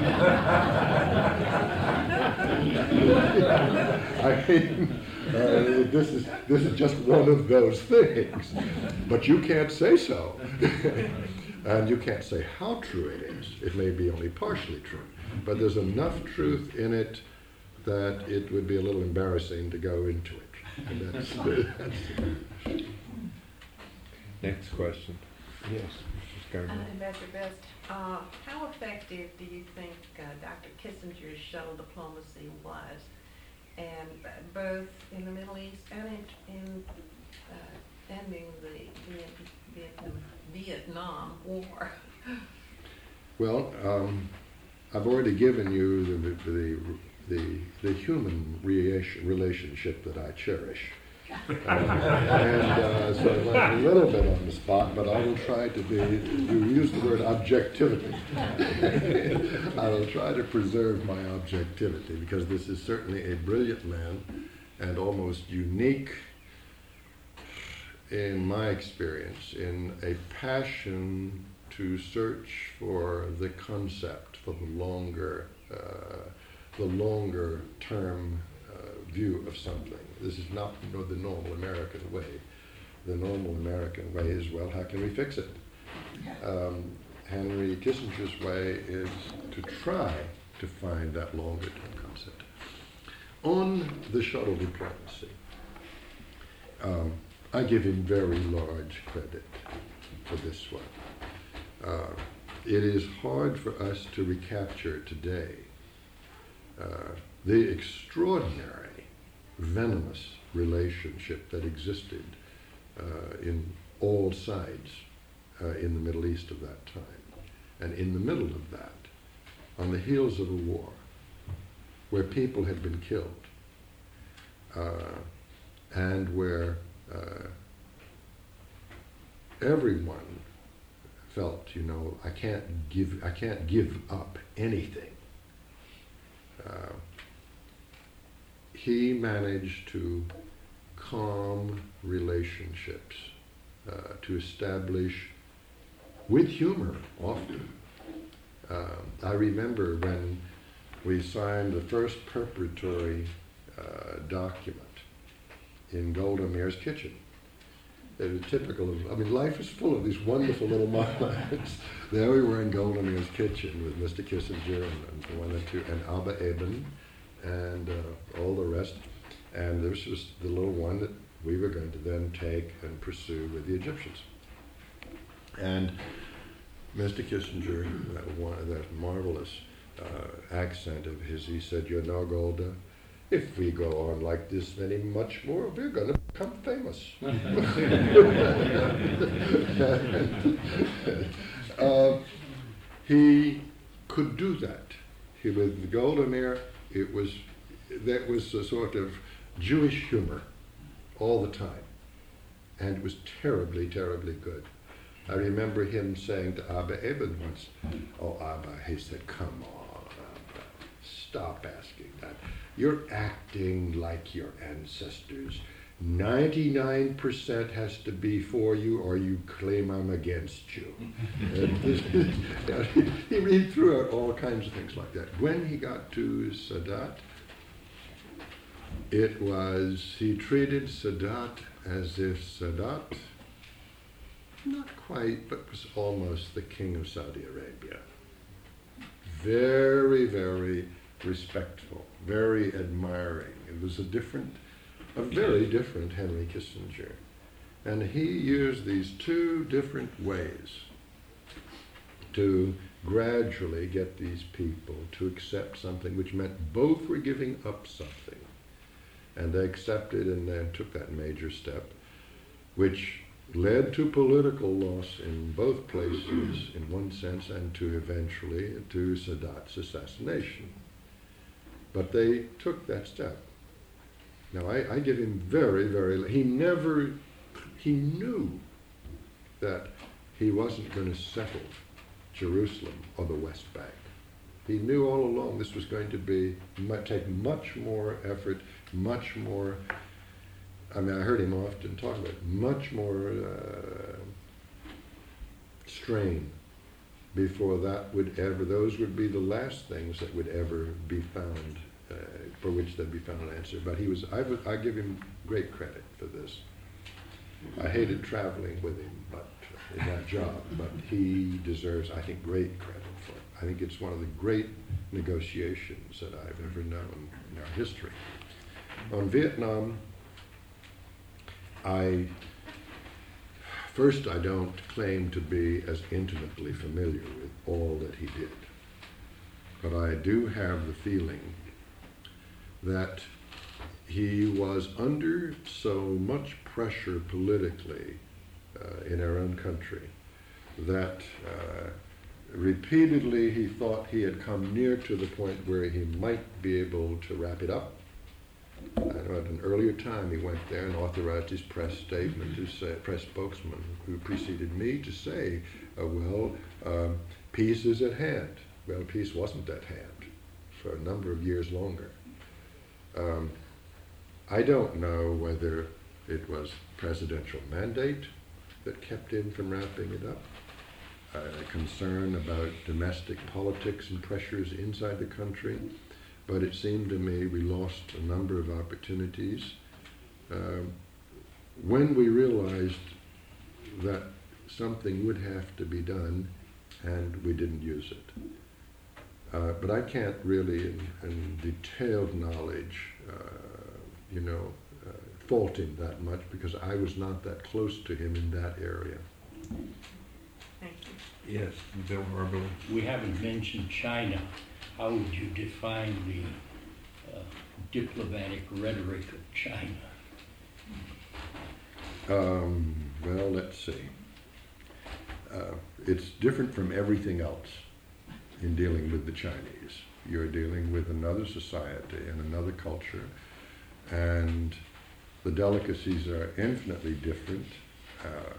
mean, uh, this is this is just one of those things, but you can't say so, and you can't say how true it is. It may be only partially true, but there's enough truth in it that it would be a little embarrassing to go into it. And that's, that's Next question. Yes, Missus Uh, Garber. Ambassador Best, uh, how effective do you think uh, Doctor Kissinger's shuttle diplomacy was, and uh, both in the Middle East and in, in uh, ending the Vietnam, Vietnam War? Well, um, I've already given you the the the, the human relation, relationship that I cherish. Uh, and uh, so I'm a little bit on the spot, but I will try to be, you use the word objectivity. I will try to preserve my objectivity, because this is certainly a brilliant man and almost unique, in my experience, in a passion to search for the concept, for the longer, uh, the longer term uh, view of something. This is not you know, the normal American way. The normal American way is, well, how can we fix it? Um, Henry Kissinger's way is to try to find that longer term concept. On the shuttle diplomacy, um, I give him very large credit for this one. Uh, it is hard for us to recapture today uh, the extraordinary, venomous relationship that existed uh, in all sides uh, in the Middle East of that time. And in the middle of that, on the heels of a war, where people had been killed, uh, and where uh, everyone felt, you know, I can't give, I can't give up anything. Uh, he managed to calm relationships, uh, to establish, with humor often. Uh, I remember when we signed the first preparatory uh, document in Golda Meir's kitchen. It was typical of, I mean, life is full of these wonderful little moments. There we were in Golda Meir's kitchen with Mister Kissinger and, and one or two, and Abba Eban, and uh, all the rest. And this was the little one that we were going to then take and pursue with the Egyptians. And Mister Kissinger, that, one, that marvelous uh, accent of his, he said, you know, Golda, if we go on like this many much more, we're going to become famous. uh, he could do that. He, with Golda Meir, it was, that was a sort of Jewish humor all the time. And it was terribly, terribly good. I remember him saying to Abba Eban once, oh, Abba, he said, come on, Abba, stop asking that. You're acting like your ancestors. ninety-nine percent has to be for you, or you claim I'm against you. And this, he, he threw out all kinds of things like that. When he got to Sadat, it was, he treated Sadat as if Sadat, not quite, but was almost the king of Saudi Arabia. Very, very respectful, very admiring. It was a different, a very different Henry Kissinger. And he used these two different ways to gradually get these people to accept something, which meant both were giving up something. And they accepted and then took that major step, which led to political loss in both places, in one sense, and to eventually to Sadat's assassination. But they took that step. Now, I, I give him very, very, he never he knew that he wasn't going to settle Jerusalem or the West Bank. He knew all along this was going to be, might take much more effort, much more, I mean, I heard him often talk about it, much more uh, strain before that would ever, those would be the last things that would ever be found, uh, for which there'd be found an answer. But he was, I, would, I give him great credit for this. I hated traveling with him, but in that job, but he deserves, I think, great credit for it. I think it's one of the great negotiations that I've ever known in our history. On Vietnam, I, first, I don't claim to be as intimately familiar with all that he did, but I do have the feeling that he was under so much pressure politically uh, in our own country that uh, repeatedly he thought he had come near to the point where he might be able to wrap it up. I know at an earlier time he went there and authorized his press statement to say, press spokesman who preceded me to say, uh, well, um, peace is at hand. Well, peace wasn't at hand for a number of years longer. Um, I don't know whether it was presidential mandate that kept him from wrapping it up, a concern about domestic politics and pressures inside the country, but it seemed to me we lost a number of opportunities um, when we realized that something would have to be done and we didn't use it. Uh, but I can't really, in, in detailed knowledge, uh, you know, uh, fault him that much because I was not that close to him in that area. Thank you. Yes, Bill Marble. We haven't mentioned China. How would you define the uh, diplomatic rhetoric of China? Um, well, let's see. Uh, it's different from everything else in dealing with the Chinese. You're dealing with another society and another culture, and the delicacies are infinitely different. Uh,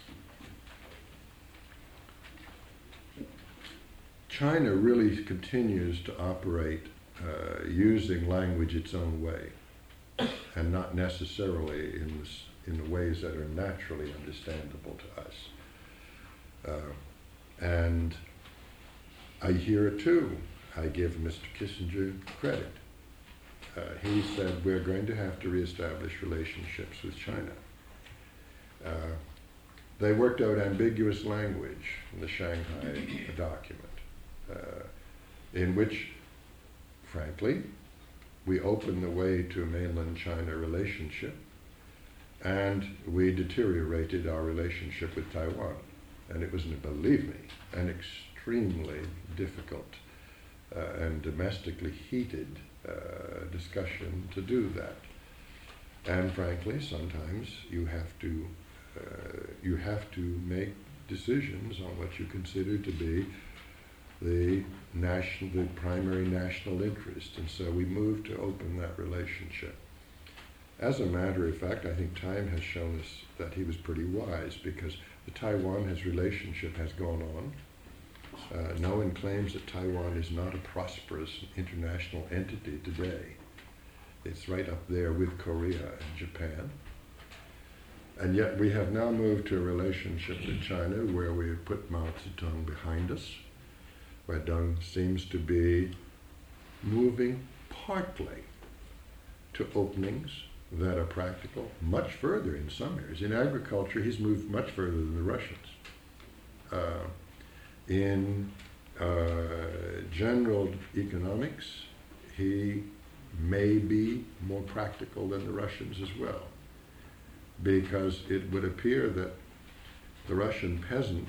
China really continues to operate uh, using language its own way, and not necessarily in, this, in the ways that are naturally understandable to us. Uh, and I hear it too. I give Mister Kissinger credit. Uh, he said we're going to have to reestablish relationships with China. Uh, they worked out ambiguous language in the Shanghai document, uh, in which, frankly, we opened the way to a mainland China relationship, and we deteriorated our relationship with Taiwan. And it was, believe me, an extremely difficult uh, and domestically heated uh, discussion to do that. And frankly, sometimes you have to uh, you have to make decisions on what you consider to be the national, the primary national interest. And so we moved to open that relationship. As a matter of fact, I think time has shown us that he was pretty wise, because the Taiwan has relationship has gone on. Uh, no one claims that Taiwan is not a prosperous international entity today. It's right up there with Korea and Japan. And yet we have now moved to a relationship with China where we have put Mao Zedong behind us, where Deng seems to be moving partly to openings that are practical, much further in some areas. In agriculture, he's moved much further than the Russians. Uh, in uh, general economics, he may be more practical than the Russians as well, because it would appear that the Russian peasant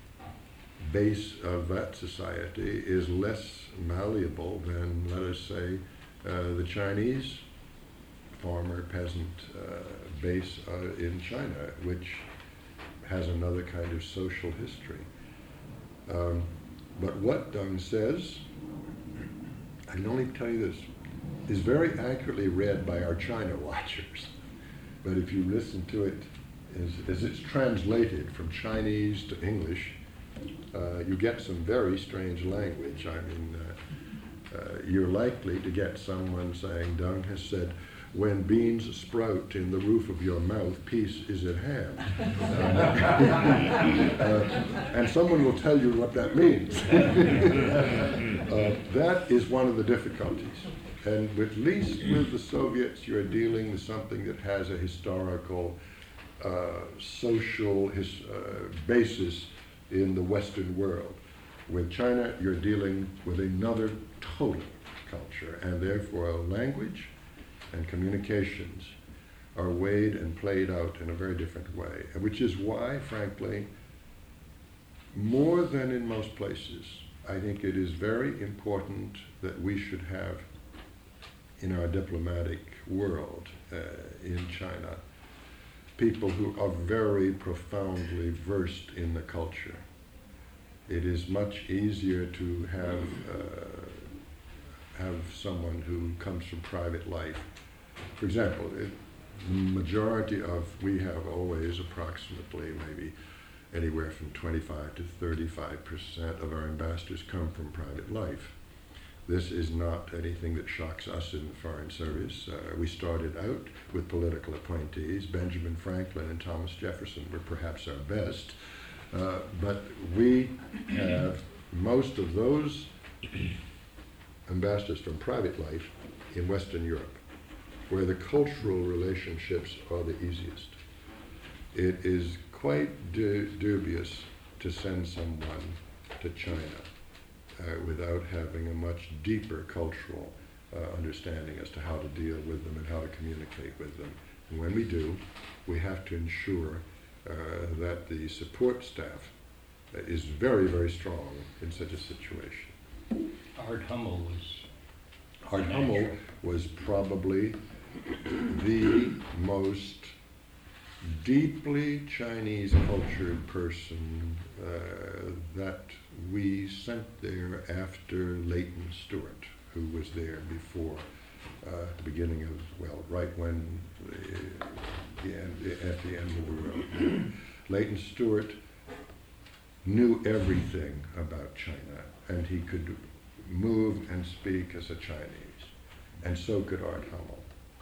base of that society is less malleable than, let us say, uh, the Chinese farmer peasant uh, base uh, in China, which has another kind of social history. Um, but what Deng says, I can only tell you this, is very accurately read by our China watchers. But if you listen to it is, is it's translated from Chinese to English, uh, you get some very strange language. I mean, uh, uh, you're likely to get someone saying, Dung has said, when beans sprout in the roof of your mouth, peace is at hand. uh, and someone will tell you what that means. uh, that is one of the difficulties. And at least with the Soviets, you're dealing with something that has a historical, uh, social his, uh, basis in the Western world. With China, you're dealing with another total culture, and therefore language and communications are weighed and played out in a very different way, which is why, frankly, more than in most places, I think it is very important that we should have in our diplomatic world uh, in China people who are very profoundly versed in the culture. It is much easier to have uh, have someone who comes from private life. For example, it, the majority of, we have always approximately maybe anywhere from twenty-five to thirty-five percent of our ambassadors come from private life. This is not anything that shocks us in the Foreign Service. Uh, we started out with political appointees. Benjamin Franklin and Thomas Jefferson were perhaps our best. Uh, but we have most of those ambassadors from private life in Western Europe, where the cultural relationships are the easiest. It is quite du- dubious to send someone to China uh, without having a much deeper cultural uh, understanding as to how to deal with them and how to communicate with them. And when we do, we have to ensure uh, that the support staff is very, very strong in such a situation. Art Hummel was Art Hummel was probably the most deeply Chinese cultured person uh, that we sent there after Leighton Stewart, who was there before uh, the beginning of, well, right when the, the end, at the end of the road. Leighton Stewart knew everything about China, and he could move and speak as a Chinese, and so could Art Hummel.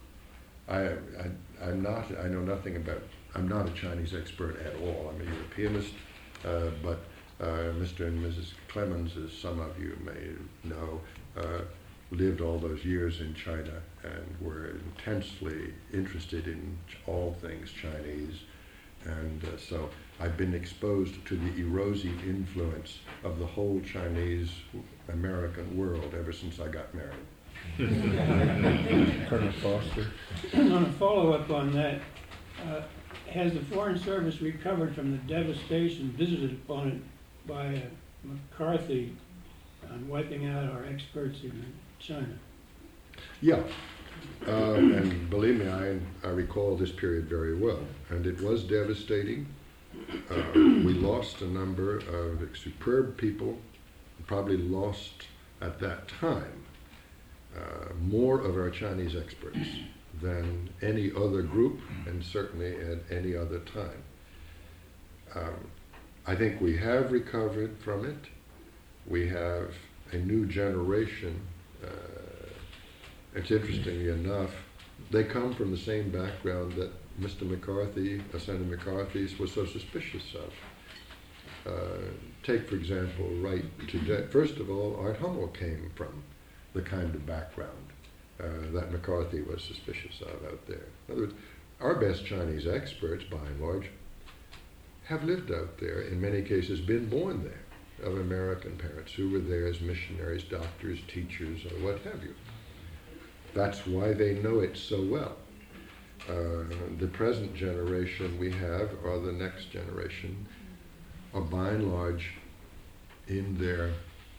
I, I, I'm not, I know nothing about, I'm not a Chinese expert at all. I'm a Europeanist, uh, but uh, Mister and Missus Clemens, as some of you may know, uh, lived all those years in China and were intensely interested in all things Chinese. And uh, so I've been exposed to the erosive influence of the whole Chinese American world ever since I got married. Colonel Foster. On a follow-up on that, uh, has the Foreign Service recovered from the devastation visited upon it by uh, McCarthy on wiping out our experts in China? Yeah, uh, and believe me, I, I recall this period very well, and it was devastating. Uh, we lost a number of superb people, probably lost at that time uh, more of our Chinese experts than any other group, and certainly at any other time. Um, I think we have recovered from it. We have a new generation. Uh, it's interesting enough, they come from the same background that Mister McCarthy, uh, Senator McCarthy, was so suspicious of. Uh, take, for example, right today. First of all, Art Hummel came from the kind of background uh, that McCarthy was suspicious of out there. In other words, our best Chinese experts, by and large, have lived out there, in many cases been born there, of American parents who were there as missionaries, doctors, teachers, or what have you. That's why they know it so well. Uh, the present generation we have, or the next generation, are by and large in their,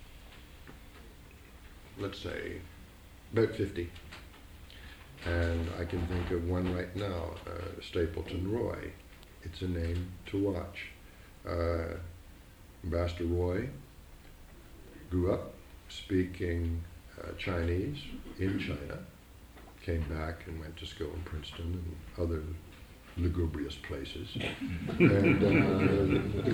let's say, about fifty. And I can think of one right now, uh, Stapleton Roy. It's a name to watch. Uh, Ambassador Roy grew up speaking uh, Chinese in China, came back and went to school in Princeton and other lugubrious places. and uh,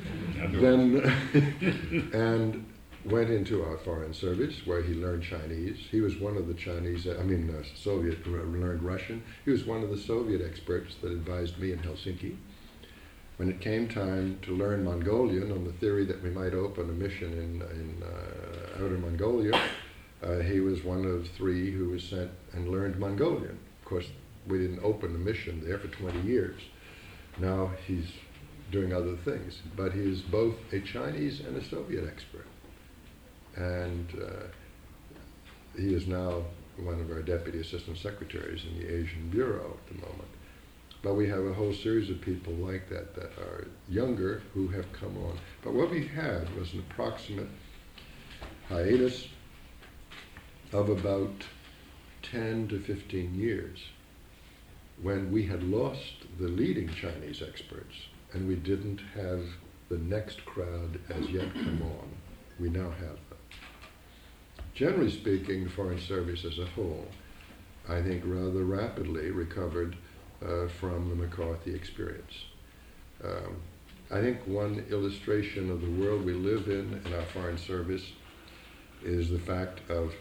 then and went into our foreign service where he learned Chinese. He was one of the Chinese, I mean uh, Soviet, uh, learned Russian. He was one of the Soviet experts that advised me in Helsinki. When it came time to learn Mongolian on the theory that we might open a mission in, in uh, outer Mongolia, uh, he was one of three who was sent and learned Mongolian. Of course, we didn't open a mission there for twenty years. Now he's doing other things, but he is both a Chinese and a Soviet expert. And uh, he is now one of our deputy assistant secretaries in the Asian Bureau at the moment. But we have a whole series of people like that that are younger who have come on. But what we had was an approximate hiatus of about ten to fifteen years when we had lost the leading Chinese experts and we didn't have the next crowd as yet come on. We now have them. Generally speaking, the Foreign Service as a whole, I think, rather rapidly recovered uh, from the McCarthy experience. Um, I think one illustration of the world we live in in our Foreign Service is the fact of,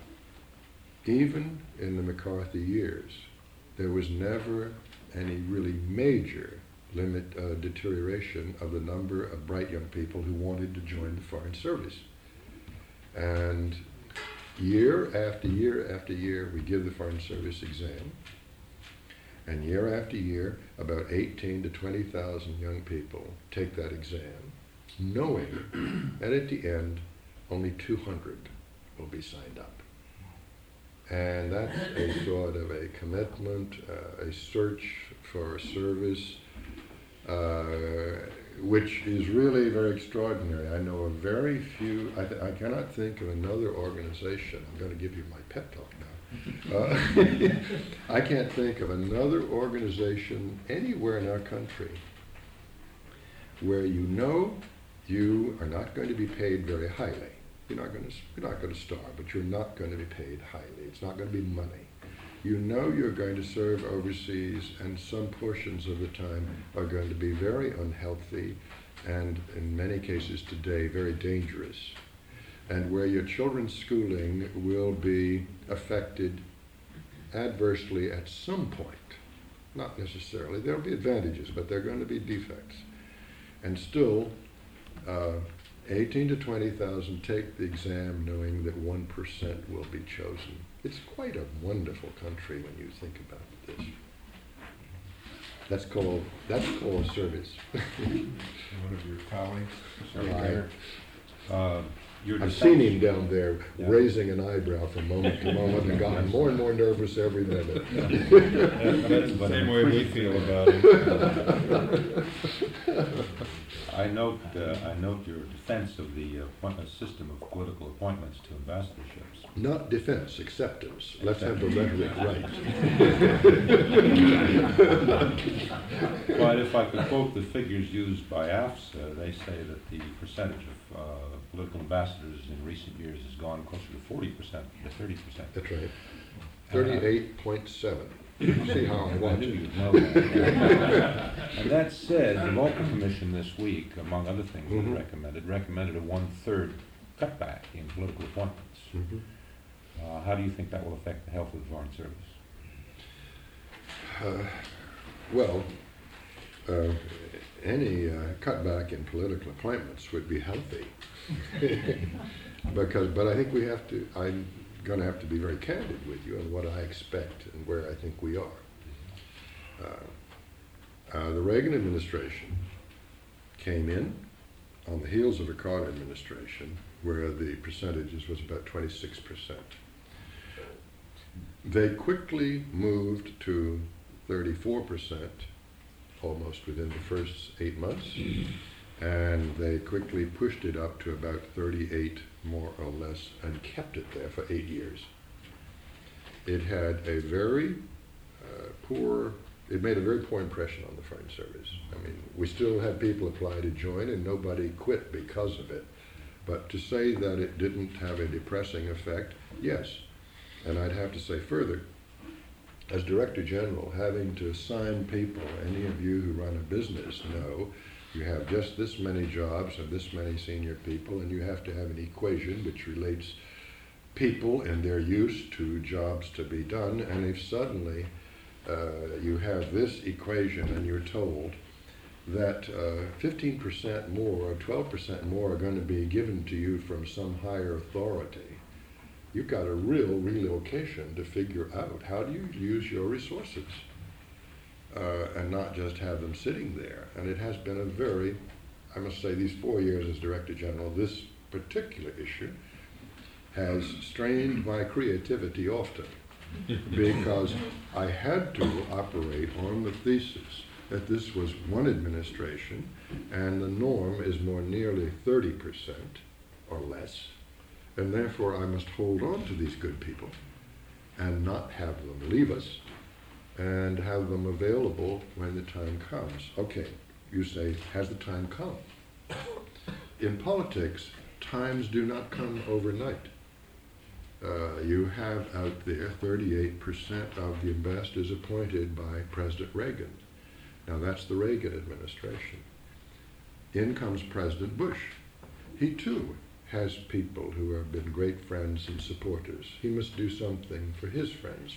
even in the McCarthy years, there was never any really major limit uh, deterioration of the number of bright young people who wanted to join the Foreign Service. And year after year after year, we give the Foreign Service exam. And year after year, about eighteen to twenty thousand young people take that exam, knowing that at the end, only two hundred will be signed up. And that's a sort of a commitment, uh, a search for a service, uh, which is really very extraordinary. I know of very few, I, th- I cannot think of another organization, I'm going to give you my pep talk now. Uh, I can't think of another organization anywhere in our country where you know you are not going to be paid very highly. You're not going to, you're not going to starve, but you're not going to be paid highly. It's not going to be money. You know you're going to serve overseas, and some portions of the time are going to be very unhealthy and, in many cases today, very dangerous. And where your children's schooling will be affected adversely at some point. Not necessarily. There will be advantages, but there are going to be defects. And still, uh, eighteen to twenty thousand take the exam knowing that one percent will be chosen. It's quite a wonderful country when you think about this. That's called, that's called service. One of your colleagues, Right. uh, your I've seen defense- him down there Yeah. raising an eyebrow from moment to moment and gotten more and more nervous every minute. That's the same way we feel about it. I note, uh, I note your defense of the appointment system of political appointments to ambassadorships. Not defense, acceptance. Let's have the rhetoric right. But if I could quote the figures used by A F S A, they say that the percentage of uh, political ambassadors in recent years has gone closer to forty percent to thirty percent. That's right. thirty-eight point seven. See how I I watch knew it. you'd know that. And that said, the Volcker Commission this week, among other things Mhm. it recommended, recommended a one-third cutback in political appointments. Mhm. Uh, how do you think that will affect the health of the Foreign Service? Uh, well, uh, any uh, cutback in political appointments would be healthy. because, but I think we have to, I'm going to have to be very candid with you on what I expect and where I think we are. Uh, uh, the Reagan administration came in on the heels of a Carter administration where the percentages was about twenty-six percent. They quickly moved to thirty-four percent almost within the first eight months, and they quickly pushed it up to about thirty-eight more or less and kept it there for eight years. It had a very uh, poor, it made a very poor impression on the Foreign Service. I mean, we still had people apply to join and nobody quit because of it. But to say that it didn't have a depressing effect, yes. And I'd have to say further, as Director General, having to assign people, any of you who run a business know, you have just this many jobs and this many senior people, and you have to have an equation which relates people and their use to jobs to be done. And if suddenly uh, you have this equation and you're told that uh, fifteen percent more or twelve percent more are going to be given to you from some higher authority, you've got a real relocation to figure out how do you use your resources uh, and not just have them sitting there. And it has been a very, I must say, these four years as Director General, this particular issue has strained my creativity often because I had to operate on the thesis that this was one administration and the norm is more nearly thirty percent or less, and therefore I must hold on to these good people and not have them leave us and have them available when the time comes. Okay, you say, has the time come? In politics, times do not come overnight. Uh, you have out there thirty-eight percent of the ambassadors appointed by President Reagan. Now that's the Reagan administration. In comes President Bush. He too has people who have been great friends and supporters. He must do something for his friends.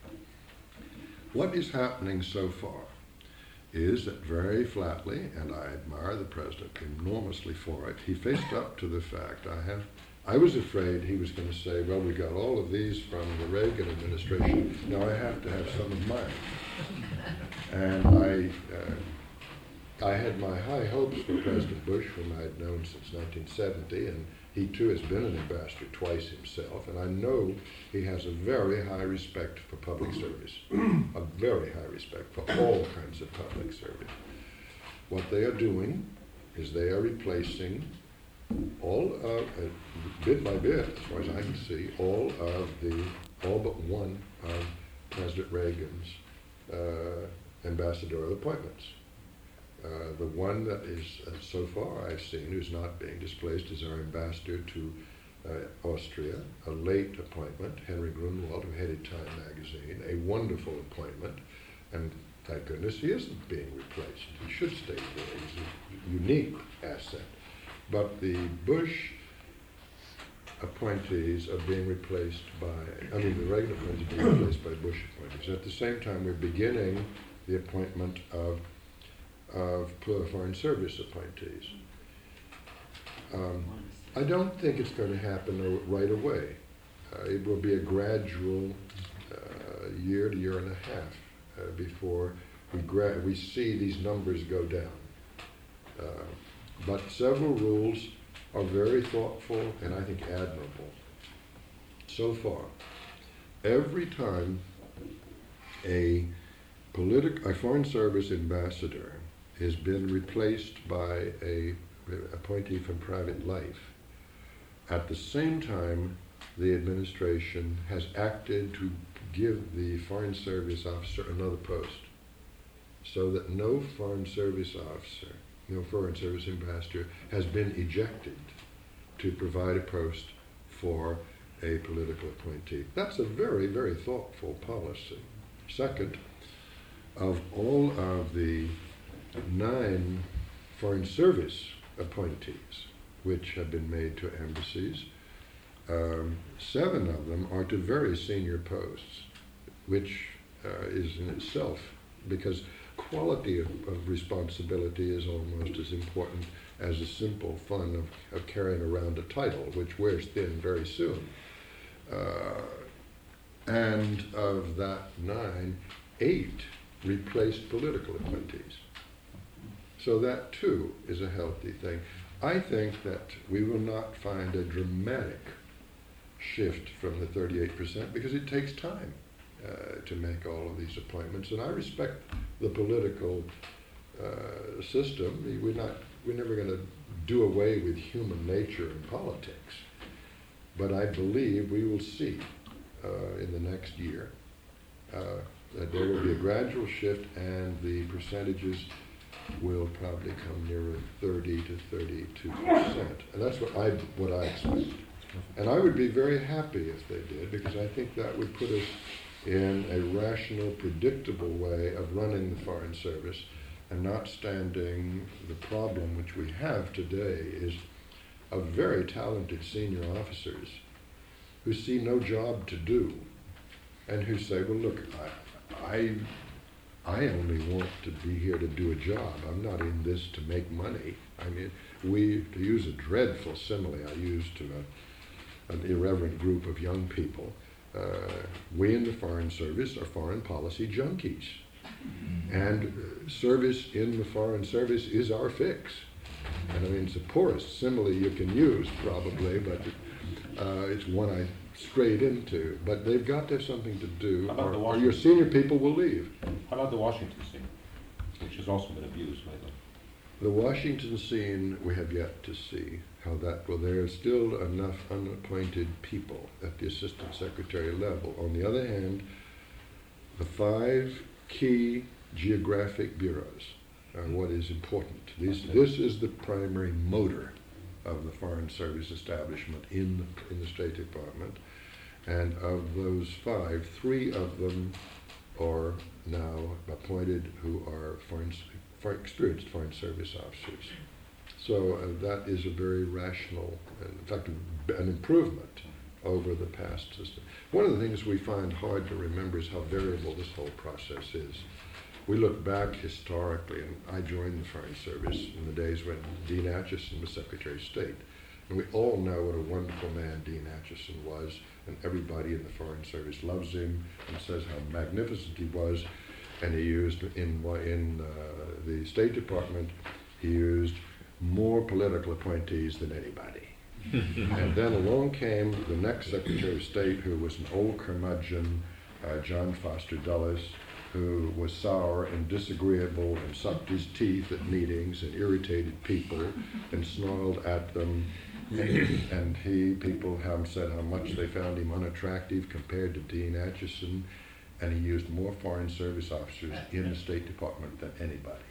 What is happening so far is that very flatly, and I admire the president enormously for it, he faced up to the fact, I have, I was afraid he was going to say, well, we got all of these from the Reagan administration, now I have to have some of mine. And I, uh, I had my high hopes for President Bush, whom I had known since nineteen seventy, and he too has been an ambassador twice himself, and I know he has a very high respect for public service, a very high respect for all kinds of public service. What they are doing is they are replacing all of, uh, bit by bit, as far as I can see, all of the, all but one of President Reagan's uh, ambassadorial appointments. Uh, the one that is, uh, so far I've seen, who's not being displaced is our ambassador to uh, Austria, a late appointment, Henry Grunwald, who headed Time magazine, a wonderful appointment, and thank goodness he isn't being replaced. He should stay there. He's a unique asset. But the Bush appointees are being replaced by, I mean the Reagan appointees are being replaced by Bush appointees. At the same time, we're beginning the appointment of of foreign service appointees. Um, I don't think it's going to happen right away. Uh, it will be a gradual uh, year to year and a half uh, before we, gra- we see these numbers go down. Uh, but several rules are very thoughtful and I think admirable. So far, every time a, politi- a foreign service ambassador has been replaced by a appointee from private life, at the same time the administration has acted to give the foreign service officer another post, so that no foreign service officer, no foreign service ambassador has been ejected to provide a post for a political appointee. That's a very, very thoughtful policy. Second, of all of the nine foreign service appointees which have been made to embassies, um, seven of them are to very senior posts, which uh, is in itself, because quality of, of responsibility is almost as important as the simple fun of, of carrying around a title, which wears thin very soon. Uh, and of that nine, eight replaced political appointees. So that too is a healthy thing. I think that we will not find a dramatic shift from the thirty-eight percent because it takes time uh, to make all of these appointments. And I respect the political uh, system. We're not, we're never going to do away with human nature in politics. But I believe we will see uh, in the next year uh, that there will be a gradual shift and the percentages will probably come nearer thirty to thirty-two percent. And that's what I, what I expect. And I would be very happy if they did, because I think that would put us in a rational, predictable way of running the Foreign Service, and notwithstanding the problem which we have today is of very talented senior officers who see no job to do and who say, well, look, I, I, I only want to be here to do a job. I'm not in this to make money. I mean, we, to use a dreadful simile I use to a, an irreverent group of young people, uh, we in the Foreign Service are foreign policy junkies. And uh, service in the Foreign Service is our fix. And I mean, it's the poorest simile you can use, probably, but uh, it's one I strayed into. But they've got to have something to do, How about or, the or your Washington? senior people will leave. How about the Washington scene, which has also been abused lately? The Washington scene, we have yet to see how that will. There are still enough unappointed people at the Assistant Secretary level. On the other hand, the five key geographic bureaus are what is important. These, this is the primary motor of the Foreign Service establishment in the, in the State Department. And of those five, three of them are now appointed who are foreign, for experienced Foreign Service officers. So uh, that is a very rational, and in fact, an improvement over the past system. One of the things we find hard to remember is how variable this whole process is. We look back historically, and I joined the Foreign Service in the days when Dean Acheson was Secretary of State. And we all know what a wonderful man Dean Acheson was, and everybody in the Foreign Service loves him and says how magnificent he was. And he used, in, in uh, the State Department, he used more political appointees than anybody. And then along came the next Secretary of State, who was an old curmudgeon, uh, John Foster Dulles, who was sour and disagreeable and sucked his teeth at meetings and irritated people and snarled at them. And, and he, people have said how much they found him unattractive compared to Dean Acheson, and he used more Foreign Service officers in the State Department than anybody.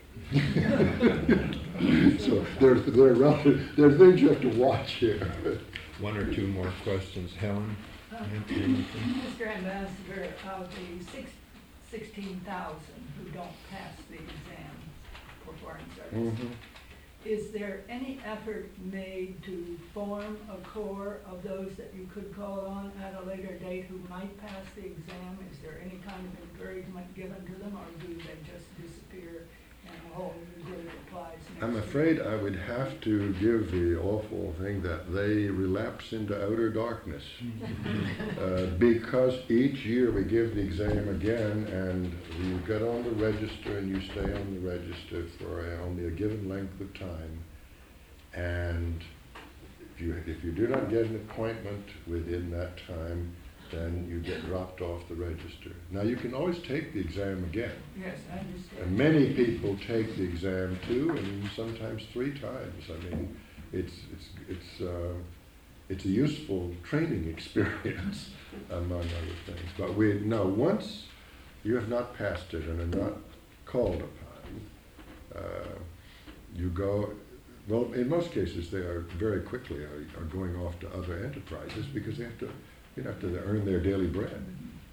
So there, there, are rather, there are things you have to watch here. One or two more questions. Helen? Anything? Mister Ambassador, of the six, sixteen thousand who don't pass the exam for Foreign Service, Mm-hmm. is there any effort made to form a corps of those that you could call on at a later date who might pass the exam? Is there any kind of encouragement given to them, or do they just disappear and a whole new group applies next I'm year? afraid I would have to give the awful thing that they relapse into outer darkness. uh, because each year we give the exam again, and you get on the register and you stay on the register for a, only a given length of time. And if you, if you do not get an appointment within that time, then you get dropped off the register. Now you can always take the exam again. Yes, I understand. And many people take the exam two and sometimes three times. I mean, it's it's it's uh, it's a useful training experience, among other things. But we no once you have not passed it and are not called upon, uh, you go. Well, in most cases, they are very quickly are, are going off to other enterprises because they have to you have to earn their daily bread.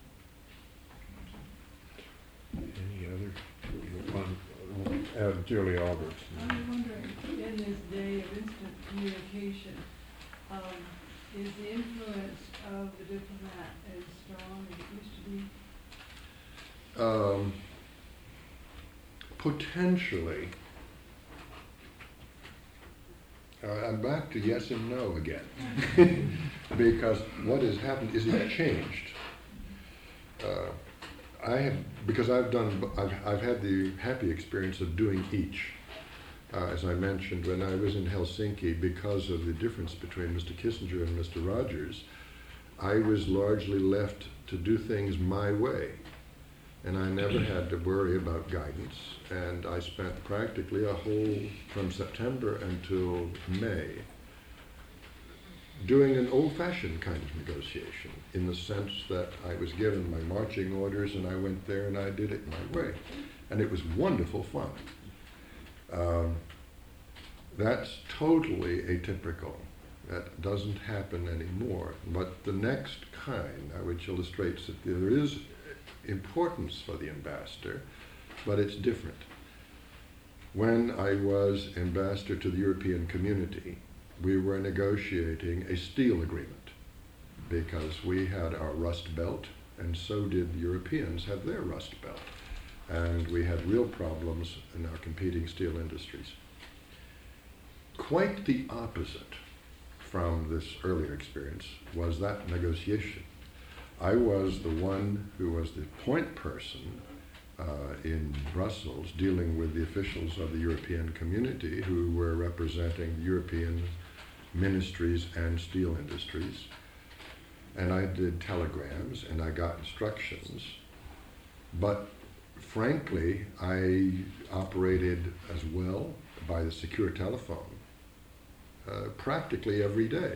Any other? One, uh, Julie Alberts. I'm wondering, in this day of instant communication, um, is the influence of the diplomat as strong as it used to be? Um, potentially. Uh, I'm back to yes and no again. Because what has happened is it's changed. Uh, I have, because I've done, I've, I've had the happy experience of doing each. Uh, as I mentioned, when I was in Helsinki, because of the difference between Mister Kissinger and Mister Rogers, I was largely left to do things my way. And I never had to worry about guidance. And I spent practically a whole, from September until May, doing an old-fashioned kind of negotiation, in the sense that I was given my marching orders and I went there and I did it my way. And it was wonderful fun. Um, that's totally atypical. That doesn't happen anymore. But the next kind, uh, which illustrates that there is importance for the ambassador, but it's different. When I was ambassador to the European Community, we were negotiating a steel agreement because we had our Rust Belt, and so did the Europeans have their Rust Belt. And we had real problems in our competing steel industries. Quite the opposite from this earlier experience was that negotiation. I was the one who was the point person uh, in Brussels dealing with the officials of the European Community who were representing European ministries and steel industries. And I did telegrams and I got instructions. But frankly, I operated as well by the secure telephone uh, practically every day.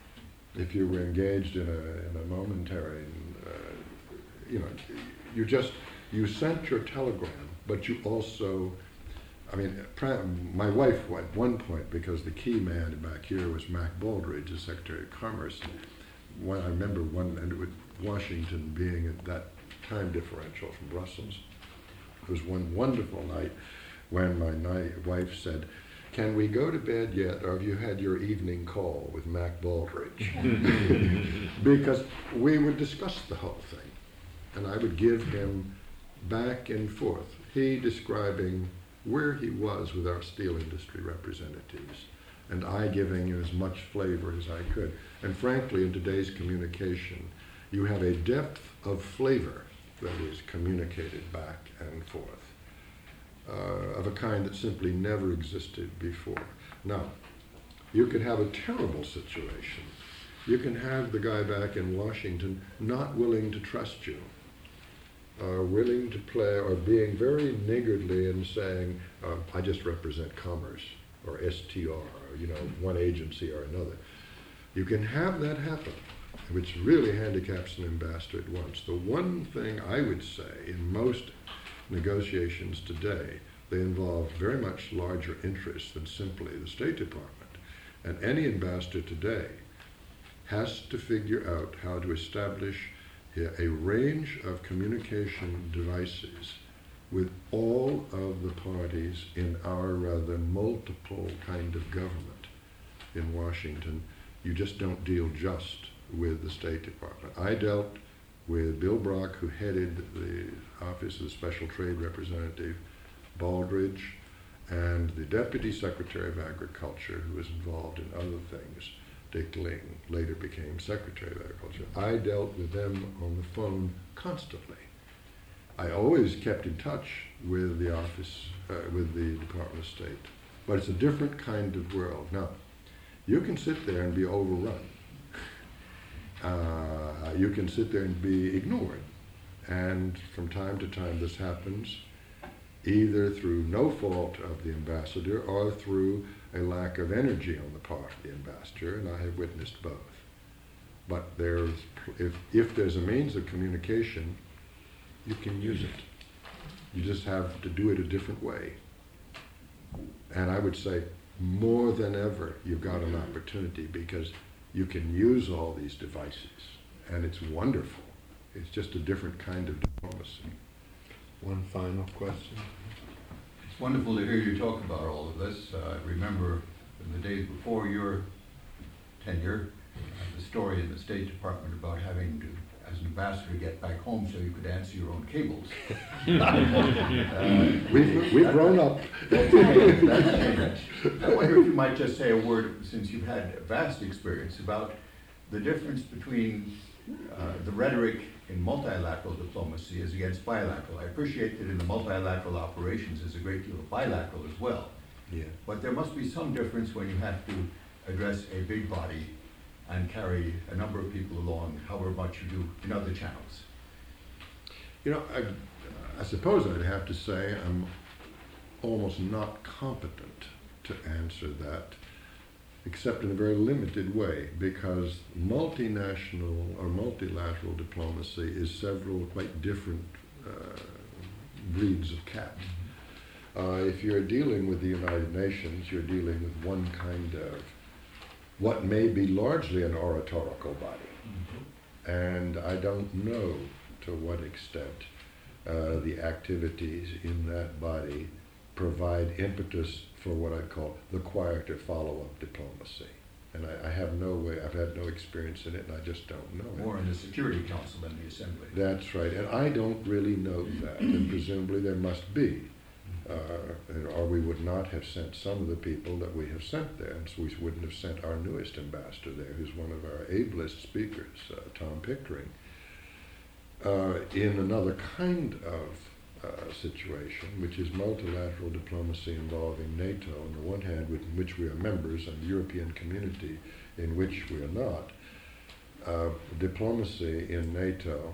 If you were engaged in a, in a momentary, uh, you know, you just, you sent your telegram, but you also, I mean, my wife at one point, because the key man back here was Mac Baldridge, the Secretary of Commerce. When I remember one, and with Washington being at that time differential from Brussels, it was one wonderful night when my night wife said, "Can we go to bed yet, or have you had your evening call with Mac Baldridge?" Because we would discuss the whole thing, and I would give him back and forth, he describing where he was with our steel industry representatives, and I giving him as much flavor as I could. And frankly, in today's communication, you have a depth of flavor that is communicated back and forth, uh, of a kind that simply never existed before. Now, you could have a terrible situation. You can have the guy back in Washington not willing to trust you, uh, willing to play, or being very niggardly and saying, uh, I just represent commerce, or S T R, or, you know, one agency or another. You can have that happen, which really handicaps an ambassador at once. The one thing I would say in most negotiations today, they involve very much larger interests than simply the State Department. And any ambassador today has to figure out how to establish a range of communication devices with all of the parties in our rather multiple kind of government in Washington. You just don't deal just with the State Department. I dealt with Bill Brock, who headed the Office of the Special Trade Representative, Baldridge, and the Deputy Secretary of Agriculture, who was involved in other things. Dick Ling later became Secretary of Agriculture. I dealt with them on the phone constantly. I always kept in touch with the office, uh, with the Department of State. But it's a different kind of world. Now, you can sit there and be overrun. Uh, you can sit there and be ignored. And from time to time this happens, either through no fault of the ambassador or through a lack of energy on the part of the ambassador, and I have witnessed both. But there's, if, if there's a means of communication, you can use it. You just have to do it a different way. And I would say, more than ever, you've got an opportunity because you can use all these devices, and it's wonderful. It's just a different kind of diplomacy. One final question. It's wonderful to hear you talk about all of this. Uh, I remember in the days before your tenure, uh, the story in the State Department about having to, as an ambassador, get back home so you could answer your own cables. uh, we've we've grown up. That's changed, that's changed. I wonder if you might just say a word, since you've had a vast experience, about the difference between uh, the rhetoric in multilateral diplomacy as against bilateral. I appreciate that in the multilateral operations there's a great deal of bilateral as well. Yeah. But there must be some difference when you have to address a big body and carry a number of people along, however much you do in other channels. You know, I, I suppose I'd have to say I'm almost not competent to answer that, except in a very limited way, because multinational or multilateral diplomacy is several quite different uh, breeds of cat. Uh, if you're dealing with the United Nations, you're dealing with one kind of what may be largely an oratorical body. Mm-hmm. And I don't know, to to what extent uh, the activities in that body provide impetus for what I call the quieter follow-up diplomacy. And I, I have no way, I've had no experience in it, and I just don't know it. More in the Security Council than the Assembly. That's right, and I don't really know that, and presumably there must be. Uh, or we would not have sent some of the people that we have sent there, and so we wouldn't have sent our newest ambassador there, who's one of our ablest speakers, uh, Tom Pickering, uh, in another kind of uh, situation, which is multilateral diplomacy involving NATO on the one hand, with which we are members, and the European community in which we are not. Uh, diplomacy in NATO,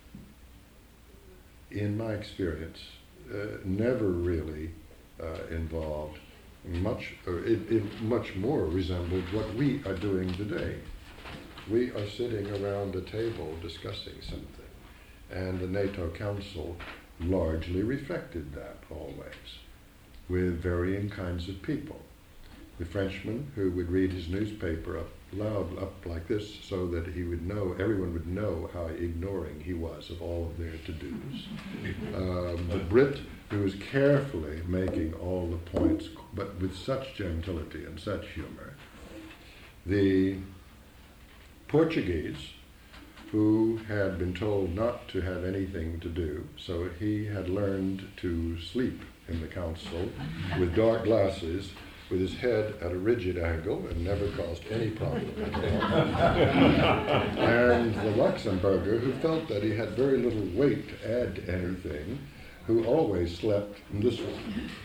in my experience, Uh, never really uh, involved much, or it, it much more resembled what we are doing today. We are sitting around a table discussing something, and the NATO Council largely reflected that always, with varying kinds of people. The Frenchman who would read his newspaper up loud, up like this, so that he would know, everyone would know how ignoring he was of all of their to-dos. Um, the Brit who was carefully making all the points, but with such gentility and such humor. The Portuguese, who had been told not to have anything to do, so he had learned to sleep in the council with dark glasses, with his head at a rigid angle, and never caused any problem at all. And the Luxembourger, who felt that he had very little weight to add to anything, who always slept in this way.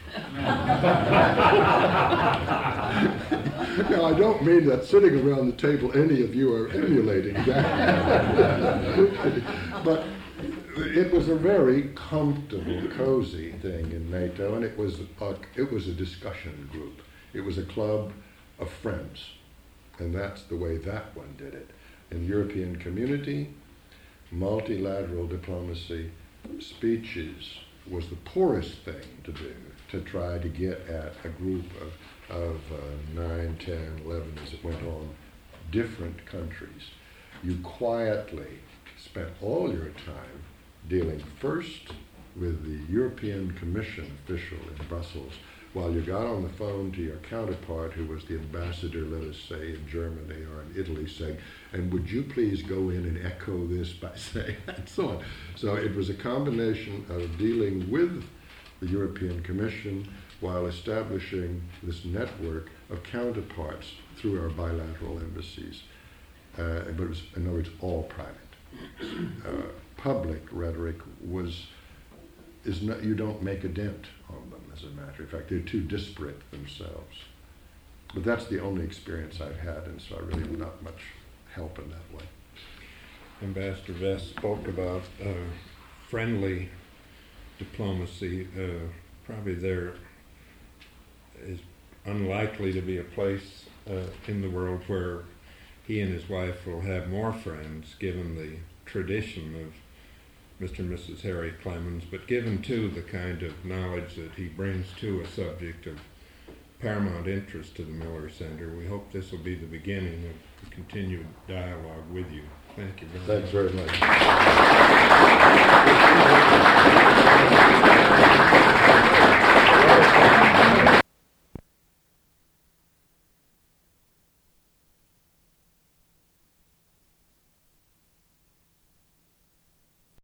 Now, I don't mean that sitting around the table any of you are emulating that. But it was a very comfortable, cozy thing in NATO, and it was a, it was a discussion group. It was a club of friends, and that's the way that one did it. In the European community, multilateral diplomacy, speeches was the poorest thing to do, to try to get at a group of, of uh, nine, ten, eleven, as it went on, different countries. You quietly spent all your time dealing first with the European Commission official in Brussels, while you got on the phone to your counterpart, who was the ambassador, let us say, in Germany or in Italy, saying, and would you please go in and echo this by saying, and so on. So it was a combination of dealing with the European Commission while establishing this network of counterparts through our bilateral embassies. Uh, but it was, in other words, all private. Uh, public rhetoric was, is not, you don't make a dent on them, as a matter of fact. They're too disparate themselves. But that's the only experience I've had, and so I really have not much help in that way. Ambassador Vest spoke about uh, friendly diplomacy. Uh, probably there is unlikely to be a place uh, in the world where he and his wife will have more friends, given the tradition of Mister and Missus Harry Clemens, but given too the kind of knowledge that he brings to a subject of paramount interest to the Miller Center. We hope this will be the beginning of a continued dialogue with you. Thank you very Thanks much. very much.